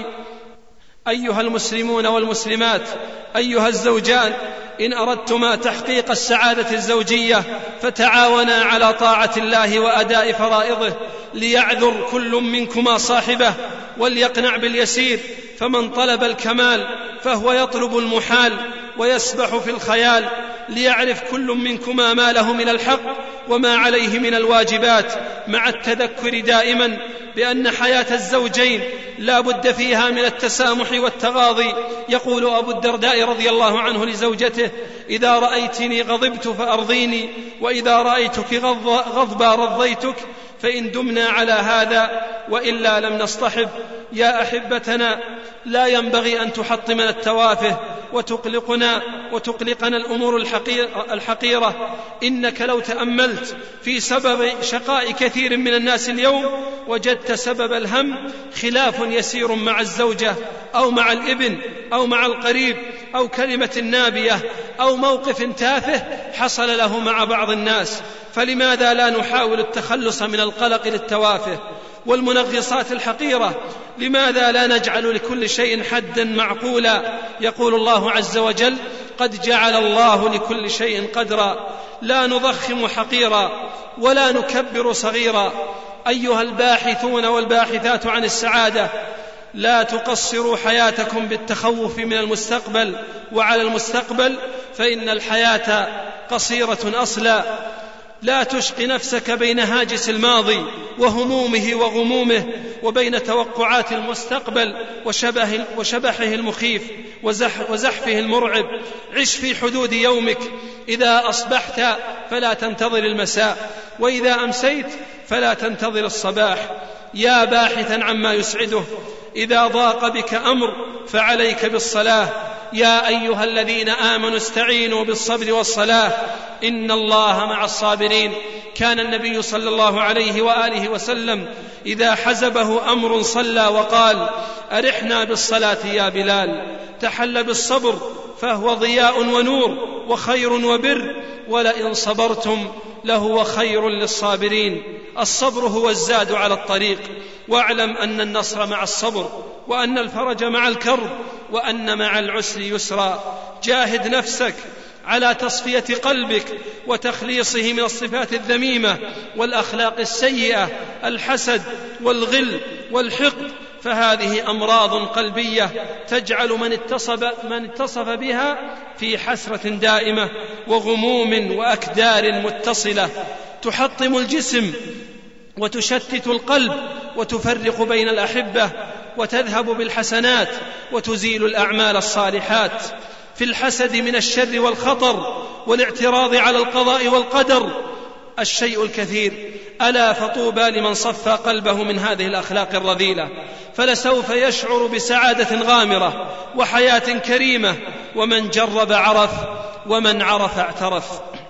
أيها المسلمون والمسلمات، أيها الزوجان، إن أردتما تحقيق السعادة الزوجية فتعاونا على طاعة الله وأداء فرائضه، ليعذر كل منكما صاحبه وليقنع باليسير، فمن طلب الكمال فهو يطلب المحال ويسبح في الخيال، ليعرف كل منكما ما له من الحق وما عليه من الواجبات، مع التذكر دائما بأن حياة الزوجين لا بد فيها من التسامح والتغاضي. يقول أبو الدرداء رضي الله عنه لزوجته: إذا رأيتني غضبت فأرضيني، وإذا رأيتك غضبا رضيتك، فإن دمنا على هذا وإلا لم نصطحب. يا أحبتنا، لا ينبغي أن تحطمنا التوافه وتقلقنا وتقلقنا الأمور الحقيرة. إنك لو تأملت في سبب شقاء كثير من الناس اليوم وجدت سبب الهم خلاف يسير مع الزوجة أو مع الابن أو مع القريب أو كلمة نابية أو موقف تافه حصل له مع بعض الناس. فلماذا لا نحاول التخلص من القلق للتوافه والمنغصات الحقيرة؟ لماذا لا نجعل لكل شيء حدا معقولا؟ يقول الله عز وجل: قد جعل الله لكل شيء قدرا، لا نضخم حقيرا ولا نكبر صغيرا. أيها الباحثون والباحثات عن السعادة، لا تقصروا حياتكم بالتخوف من المستقبل وعلى المستقبل، فإن الحياة قصيرة أصلا. لا تشق نفسك بين هاجس الماضي وهمومه وغمومه وبين توقعات المستقبل وشبه وشبحه المخيف وزحفه المرعب. عش في حدود يومك، إذا أصبحت فلا تنتظر المساء، وإذا أمسيت فلا تنتظر الصباح. يا باحثا عما يسعده، إذا ضاق بك أمر فعليك بالصلاة. يا أيها الذين آمنوا استعينوا بالصبر والصلاة إن الله مع الصابرين. كان النبي صلى الله عليه وآله وسلم إذا حزبه أمر صلى وقال: أرحنا بالصلاة يا بلال. تحل بالصبر فهو ضياء ونور وخير وبر، ولئن صبرتم لهو خير للصابرين. الصبر هو الزاد على الطريق، واعلم أن النصر مع الصبر، وأن الفرج مع الكرب، وأن مع العسر يسرا. جاهد نفسك على تصفية قلبك وتخليصه من الصفات الذميمة والأخلاق السيئة، الحسد والغل والحقد، فهذه أمراض قلبية تجعل من اتصف, من اتصف بها في حسرة دائمة وغموم وأكدار متصلة، تحطم الجسم وتشتت القلب وتفرق بين الأحبة وتذهب بالحسنات وتزيل الأعمال الصالحات. في الحسد من الشر والخطر والاعتراض على القضاء والقدر الشيء الكثير. ألا فطوبى لمن صفى قلبه من هذه الأخلاق الرذيلة، فلسوف يشعر بسعادة غامرة وحياة كريمة. ومن جرب عرف، ومن عرف اعترف.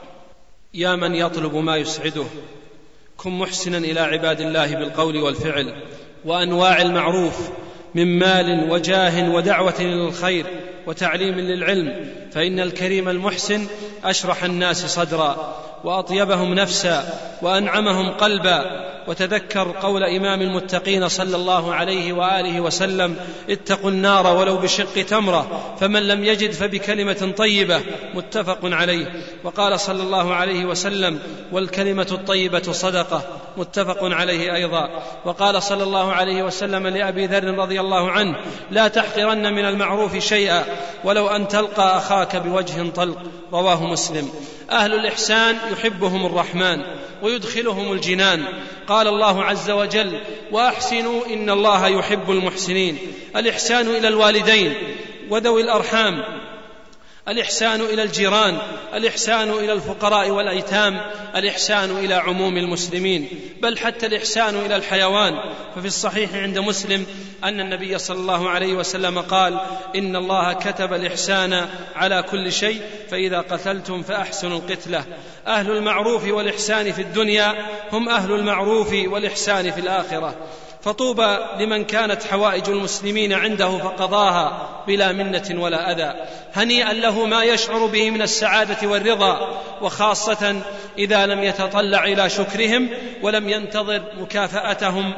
يا من يطلب ما يسعده، كن محسنا إلى عباد الله بالقول والفعل وأنواع المعروف من مال وجاه ودعوة للخير وتعليم للعلم، فإن الكريم المحسن أشرح الناس صدرا وأطيبهم نفسا وأنعمهم قلبا. وتذكر قول إمام المتقين صلى الله عليه وآله وسلم: اتقوا النار ولو بشق تمرة، فمن لم يجد فبكلمة طيبة، متفق عليه. وقال صلى الله عليه وسلم: والكلمة الطيبة صدقة، متفق عليه أيضا. وقال صلى الله عليه وسلم لأبي ذر رضي الله عنه: لا تحقرن من المعروف شيئا ولو أن تلقى أخاك بوجه طلق، رواه مسلم. أهل الإحسان يحبهم الرحمن ويدخلهم الجنان. قال الله عز وجل: وأحسنوا إن الله يحب المحسنين. الإحسان إلى الوالدين وذوي الأرحام الإحسان إلى الجيران، الإحسان إلى الفقراء والأيتام، الإحسان إلى عموم المسلمين، بل حتى الإحسان إلى الحيوان. ففي الصحيح عند مسلم أن النبي صلى الله عليه وسلم قال: إن الله كتب الإحسان على كل شيء، فإذا قتلتم فأحسنوا القتلة. أهل المعروف والإحسان في الدنيا هم أهل المعروف والإحسان في الآخرة. فطوبى لمن كانت حوائج المسلمين عنده فقضاها بلا منة ولا أذى. هنيئا له ما يشعر به من السعادة والرضا، وخاصة إذا لم يتطلع إلى شكرهم ولم ينتظر مكافأتهم.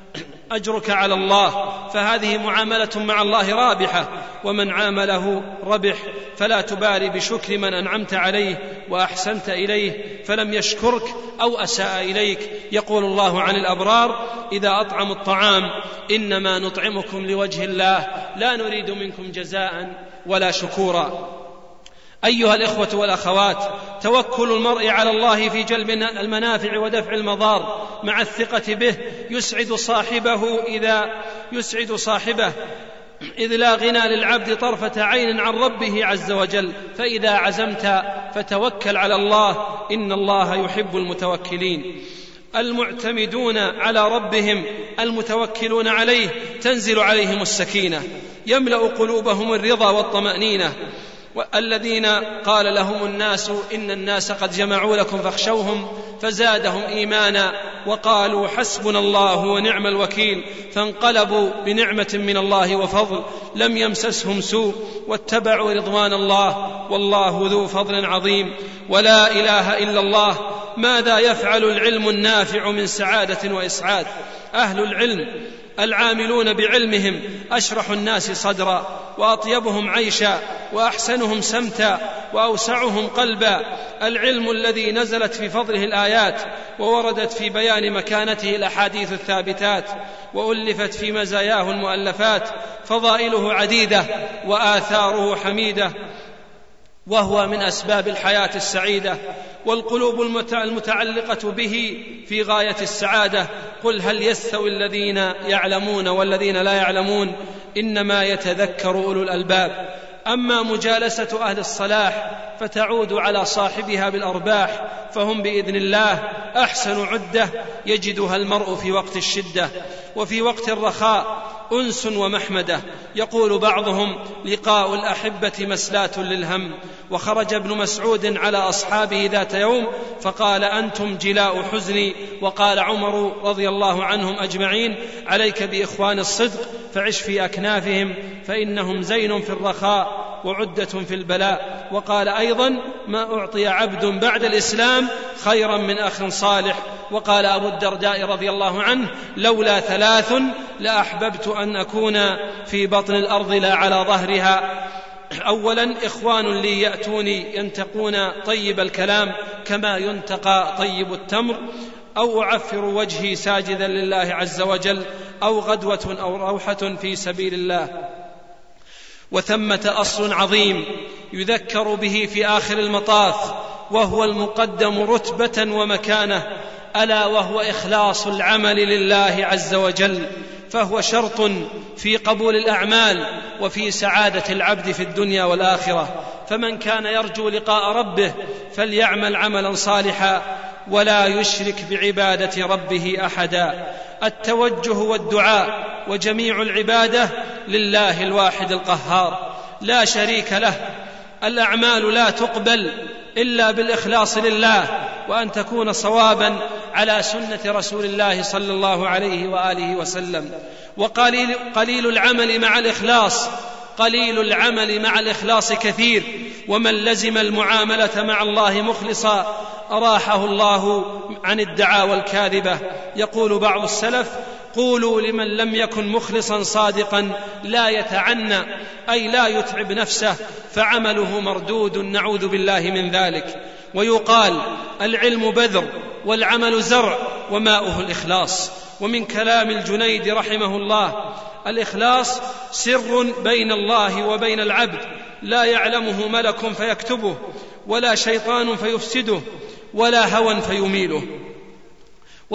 أجرك على الله، فهذه معاملة مع الله رابحة، ومن عامله ربح. فلا تبالي بشكر من أنعمت عليه وأحسنت إليه فلم يشكرك أو أساء إليك. يقول الله عن الأبرار: إذا أطعموا الطعام إنما نطعمكم لوجه الله لا نريد منكم جزاء ولا شكورا. أيها الإخوة والأخوات، توكل المرء على الله في جلب المنافع ودفع المضار مع الثقة به يسعد صاحبه إذا يسعد صاحبه إذ لا غنى للعبد طرفة عين عن ربه عز وجل. فإذا عزمت فتوكل على الله، إن الله يحب المتوكلين. المعتمدون على ربهم المتوكلون عليه تنزل عليهم السكينة، يملأ قلوبهم الرضا والطمأنينة. والذين قال لهم الناس إن الناس قد جمعوا لكم فاخشوهم فزادهم إيمانا وقالوا حسبنا الله ونعم الوكيل، فانقلبوا بنعمة من الله وفضل لم يمسسهم سوء واتبعوا رضوان الله، والله ذو فضل عظيم. ولا إله إلا الله. ماذا يفعل العلم النافع من سعادة وإسعاد؟ أهل العلم العاملون بعلمهم أشرح الناس صدرا، وأطيبهم عيشا، وأحسنهم سمتا، وأوسعهم قلبا. العلم الذي نزلت في فضله الآيات ووردت في بيان مكانته الأحاديث الثابتات، وألفت في مزاياه المؤلفات. فضائله عديدة وآثاره حميدة، وهو من أسباب الحياة السعيدة، والقلوب المتعلقة به في غاية السعادة. قل هل يستوي الذين يعلمون والذين لا يعلمون؟ إنما يتذكر أولو الألباب. أما مجالسة أهل الصلاح فتعود على صاحبها بالأرباح، فهم بإذن الله أحسن عدة يجدها المرء في وقت الشدة، وفي وقت الرخاء أنس ومحمدة. يقول بعضهم: لقاء الأحبة مسلاة للهم. وخرج ابن مسعود على أصحابه ذات يوم فقال: أنتم جلاء حزني. وقال عمر رضي الله عنهم أجمعين: عليك بإخوان الصدق فعش في أكنافهم، فإنهم زين في الرخاء وعدة في البلاء. وقال أيضا: ما أعطي عبد بعد الإسلام خيرا من أخ صالح. وقال أبو الدرداء رضي الله عنه: لولا ثلاث لأحببت أن أكون في بطن الأرض لا على ظهرها. أولا: إخوان لي يأتوني ينتقون طيب الكلام كما ينتقى طيب التمر، أو أعفر وجهي ساجدا لله عز وجل، أو غدوة أو روحة في سبيل الله. وثمة أصل عظيم يذكر به في آخر المطاف، وهو المقدم رتبة ومكانة، ألا وهو إخلاص العمل لله عز وجل، فهو شرط في قبول الأعمال وفي سعادة العبد في الدنيا والآخرة. فمن كان يرجو لقاء ربه فليعمل عملا صالحا ولا يشرك بعبادة ربه أحدا. التوجه والدعاء وجميع العبادة لله الواحد القهار لا شريك له. الأعمال لا تقبل إلا بالإخلاص لله، وأن تكون صوابا على سنة رسول الله صلى الله عليه وآله وسلم. وقليل قليل العمل مع الإخلاص قليل العمل مع الإخلاص كثير، ومن لزم المعاملة مع الله مخلصا أراحه الله عن الدعاوى الكاذبة. يقول بعض السلف: قولوا لمن لم يكن مخلصا صادقا لا يتعنى، أي لا يتعب نفسه، فعمله مردود، نعوذ بالله من ذلك. ويقال: العلم بذر والعمل زرع وماؤه الإخلاص. ومن كلام الجنيد رحمه الله: الإخلاص سر بين الله وبين العبد لا يعلمه ملك فيكتبه، ولا شيطان فيفسده، ولا هوى فيميله.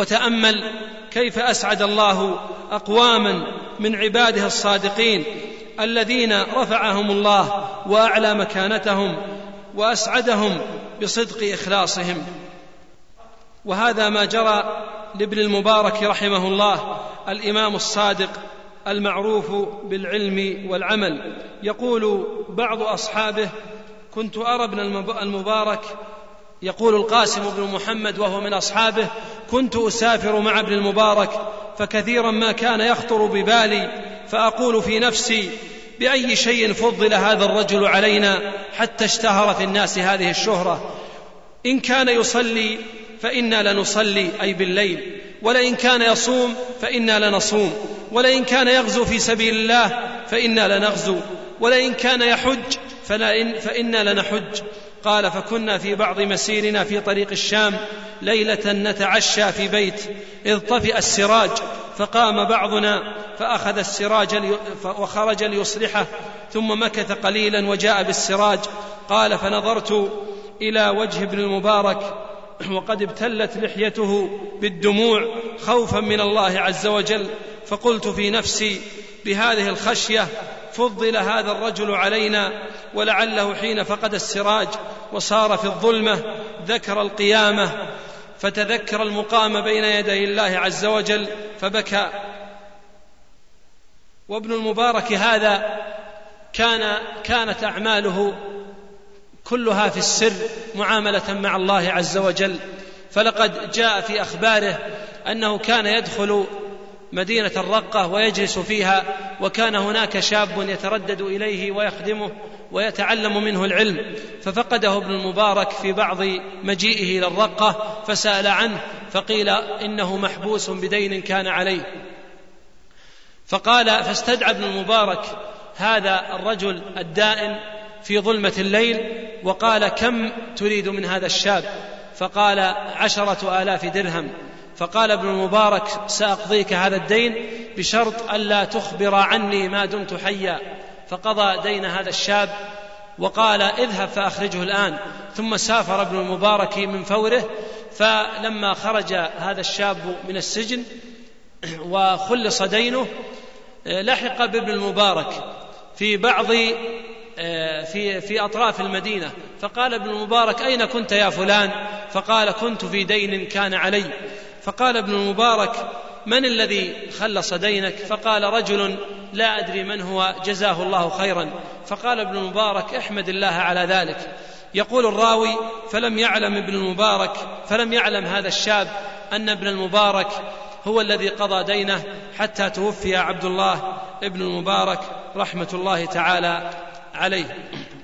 وتأمل كيف أسعد الله أقواما من عباده الصادقين الذين رفعهم الله وأعلى مكانتهم وأسعدهم بصدق إخلاصهم. وهذا ما جرى لابن المبارك رحمه الله الإمام الصادق المعروف بالعلم والعمل. يقول بعض أصحابه: كنت أرى ابن المبارك، يقول القاسم بن محمد وهو من أصحابه: كنت أسافر مع ابن المبارك فكثيرا ما كان يخطر ببالي فأقول في نفسي: بأي شيء فضل هذا الرجل علينا حتى اشتهر في الناس هذه الشهرة؟ إن كان يصلي فإنا لنصلي أي بالليل، ولئن كان يصوم فإنا لنصوم، ولئن كان يغزو في سبيل الله فإنا لنغزو، ولئن كان يحج فإنا لنحج. قال: فكنا في بعض مسيرنا في طريق الشام ليلة نتعشى في بيت إذ طفئ السراج، فقام بعضنا فأخذ السراج وخرج ليصلحه، ثم مكث قليلا وجاء بالسراج. قال: فنظرت إلى وجه ابن المبارك وقد ابتلت لحيته بالدموع خوفا من الله عز وجل، فقلت في نفسي: بهذه الخشية فضل هذا الرجل علينا، ولعله حين فقد السراج وصار في الظلمة ذكر القيامة فتذكر المقام بين يدي الله عز وجل فبكى. وابن المبارك هذا كان كانت أعماله كلها في السر معاملة مع الله عز وجل، فلقد جاء في أخباره أنه كان يدخل مدينة الرقة ويجلس فيها، وكان هناك شاب يتردد إليه ويخدمه ويتعلم منه العلم، ففقده ابن المبارك في بعض مجيئه إلى الرقة فسأل عنه، فقيل إنه محبوس بدين كان عليه. فقال فاستدعى ابن المبارك هذا الرجل الدائن في ظلمة الليل وقال: كم تريد من هذا الشاب؟ فقال: عشرة آلاف درهم. فقال ابن المبارك: سأقضيك هذا الدين بشرط ألا تخبر عني ما دمت حيا. فقضى دين هذا الشاب وقال: اذهب فأخرجه الآن. ثم سافر ابن المبارك من فوره، فلما خرج هذا الشاب من السجن وخلص دينه لحق بابن المبارك في بعض في في أطراف المدينة، فقال ابن المبارك: أين كنت يا فلان؟ فقال: كنت في دين كان علي. فقال ابن المبارك: من الذي خلص دينك؟ فقال: رجل لا أدري من هو جزاه الله خيرا. فقال ابن المبارك: احمد الله على ذلك. يقول الراوي: فلم يعلم ابن المبارك فلم يعلم هذا الشاب أن ابن المبارك هو الذي قضى دينه حتى توفي عبد الله ابن المبارك رحمة الله تعالى عليه.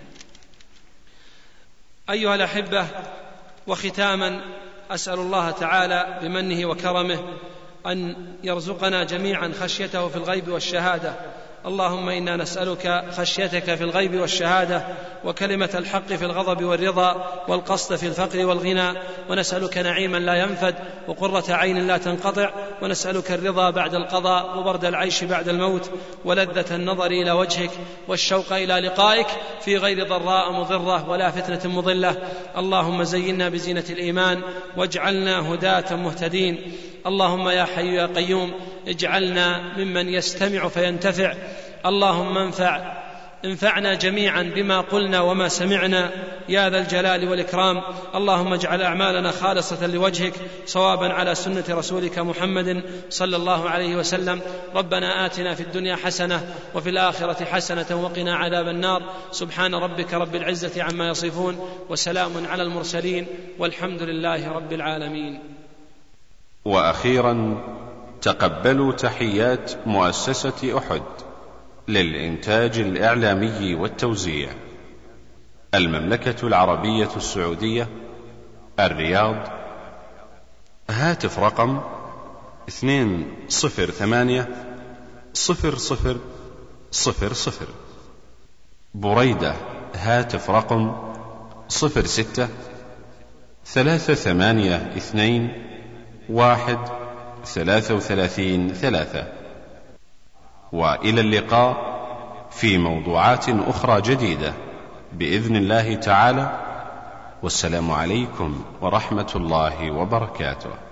أيها الأحبة، وختاما أسأل الله تعالى بمنه وكرمه أن يرزقنا جميعا خشيته في الغيب والشهادة. اللهم إنا نسألك خشيتك في الغيب والشهادة، وكلمة الحق في الغضب والرضا، والقصد في الفقر والغنى، ونسألك نعيما لا ينفد، وقرة عين لا تنقطع، ونسألك الرضا بعد القضاء، وبرد العيش بعد الموت، ولذة النظر إلى وجهك، والشوق إلى لقائك في غير ضراء مضرة ولا فتنة مضلة. اللهم زينا بزينة الإيمان واجعلنا هداة مهتدين. اللهم يا حي يا قيوم اجعلنا ممن يستمع فينتفع. اللهم انفع انفعنا جميعا بما قلنا وما سمعنا يا ذا الجلال والإكرام. اللهم اجعل أعمالنا خالصة لوجهك صوابا على سنة رسولك محمد صلى الله عليه وسلم. ربنا آتنا في الدنيا حسنة وفي الآخرة حسنة وقنا عذاب النار. سبحان ربك رب العزة عما يصفون، وسلام على المرسلين، والحمد لله رب العالمين. وأخيرا تقبلوا تحيات مؤسسة أحد للإنتاج الإعلامي والتوزيع، المملكة العربية السعودية، الرياض. هاتف رقم اثنين صفر ثمانية صفر صفر صفر صفر. بريدة هاتف رقم صفر ستة ثلاثة ثمانية اثنين واحد ثلاثة وثلاثين ثلاثة. وإلى اللقاء في موضوعات أخرى جديدة بإذن الله تعالى، والسلام عليكم ورحمة الله وبركاته.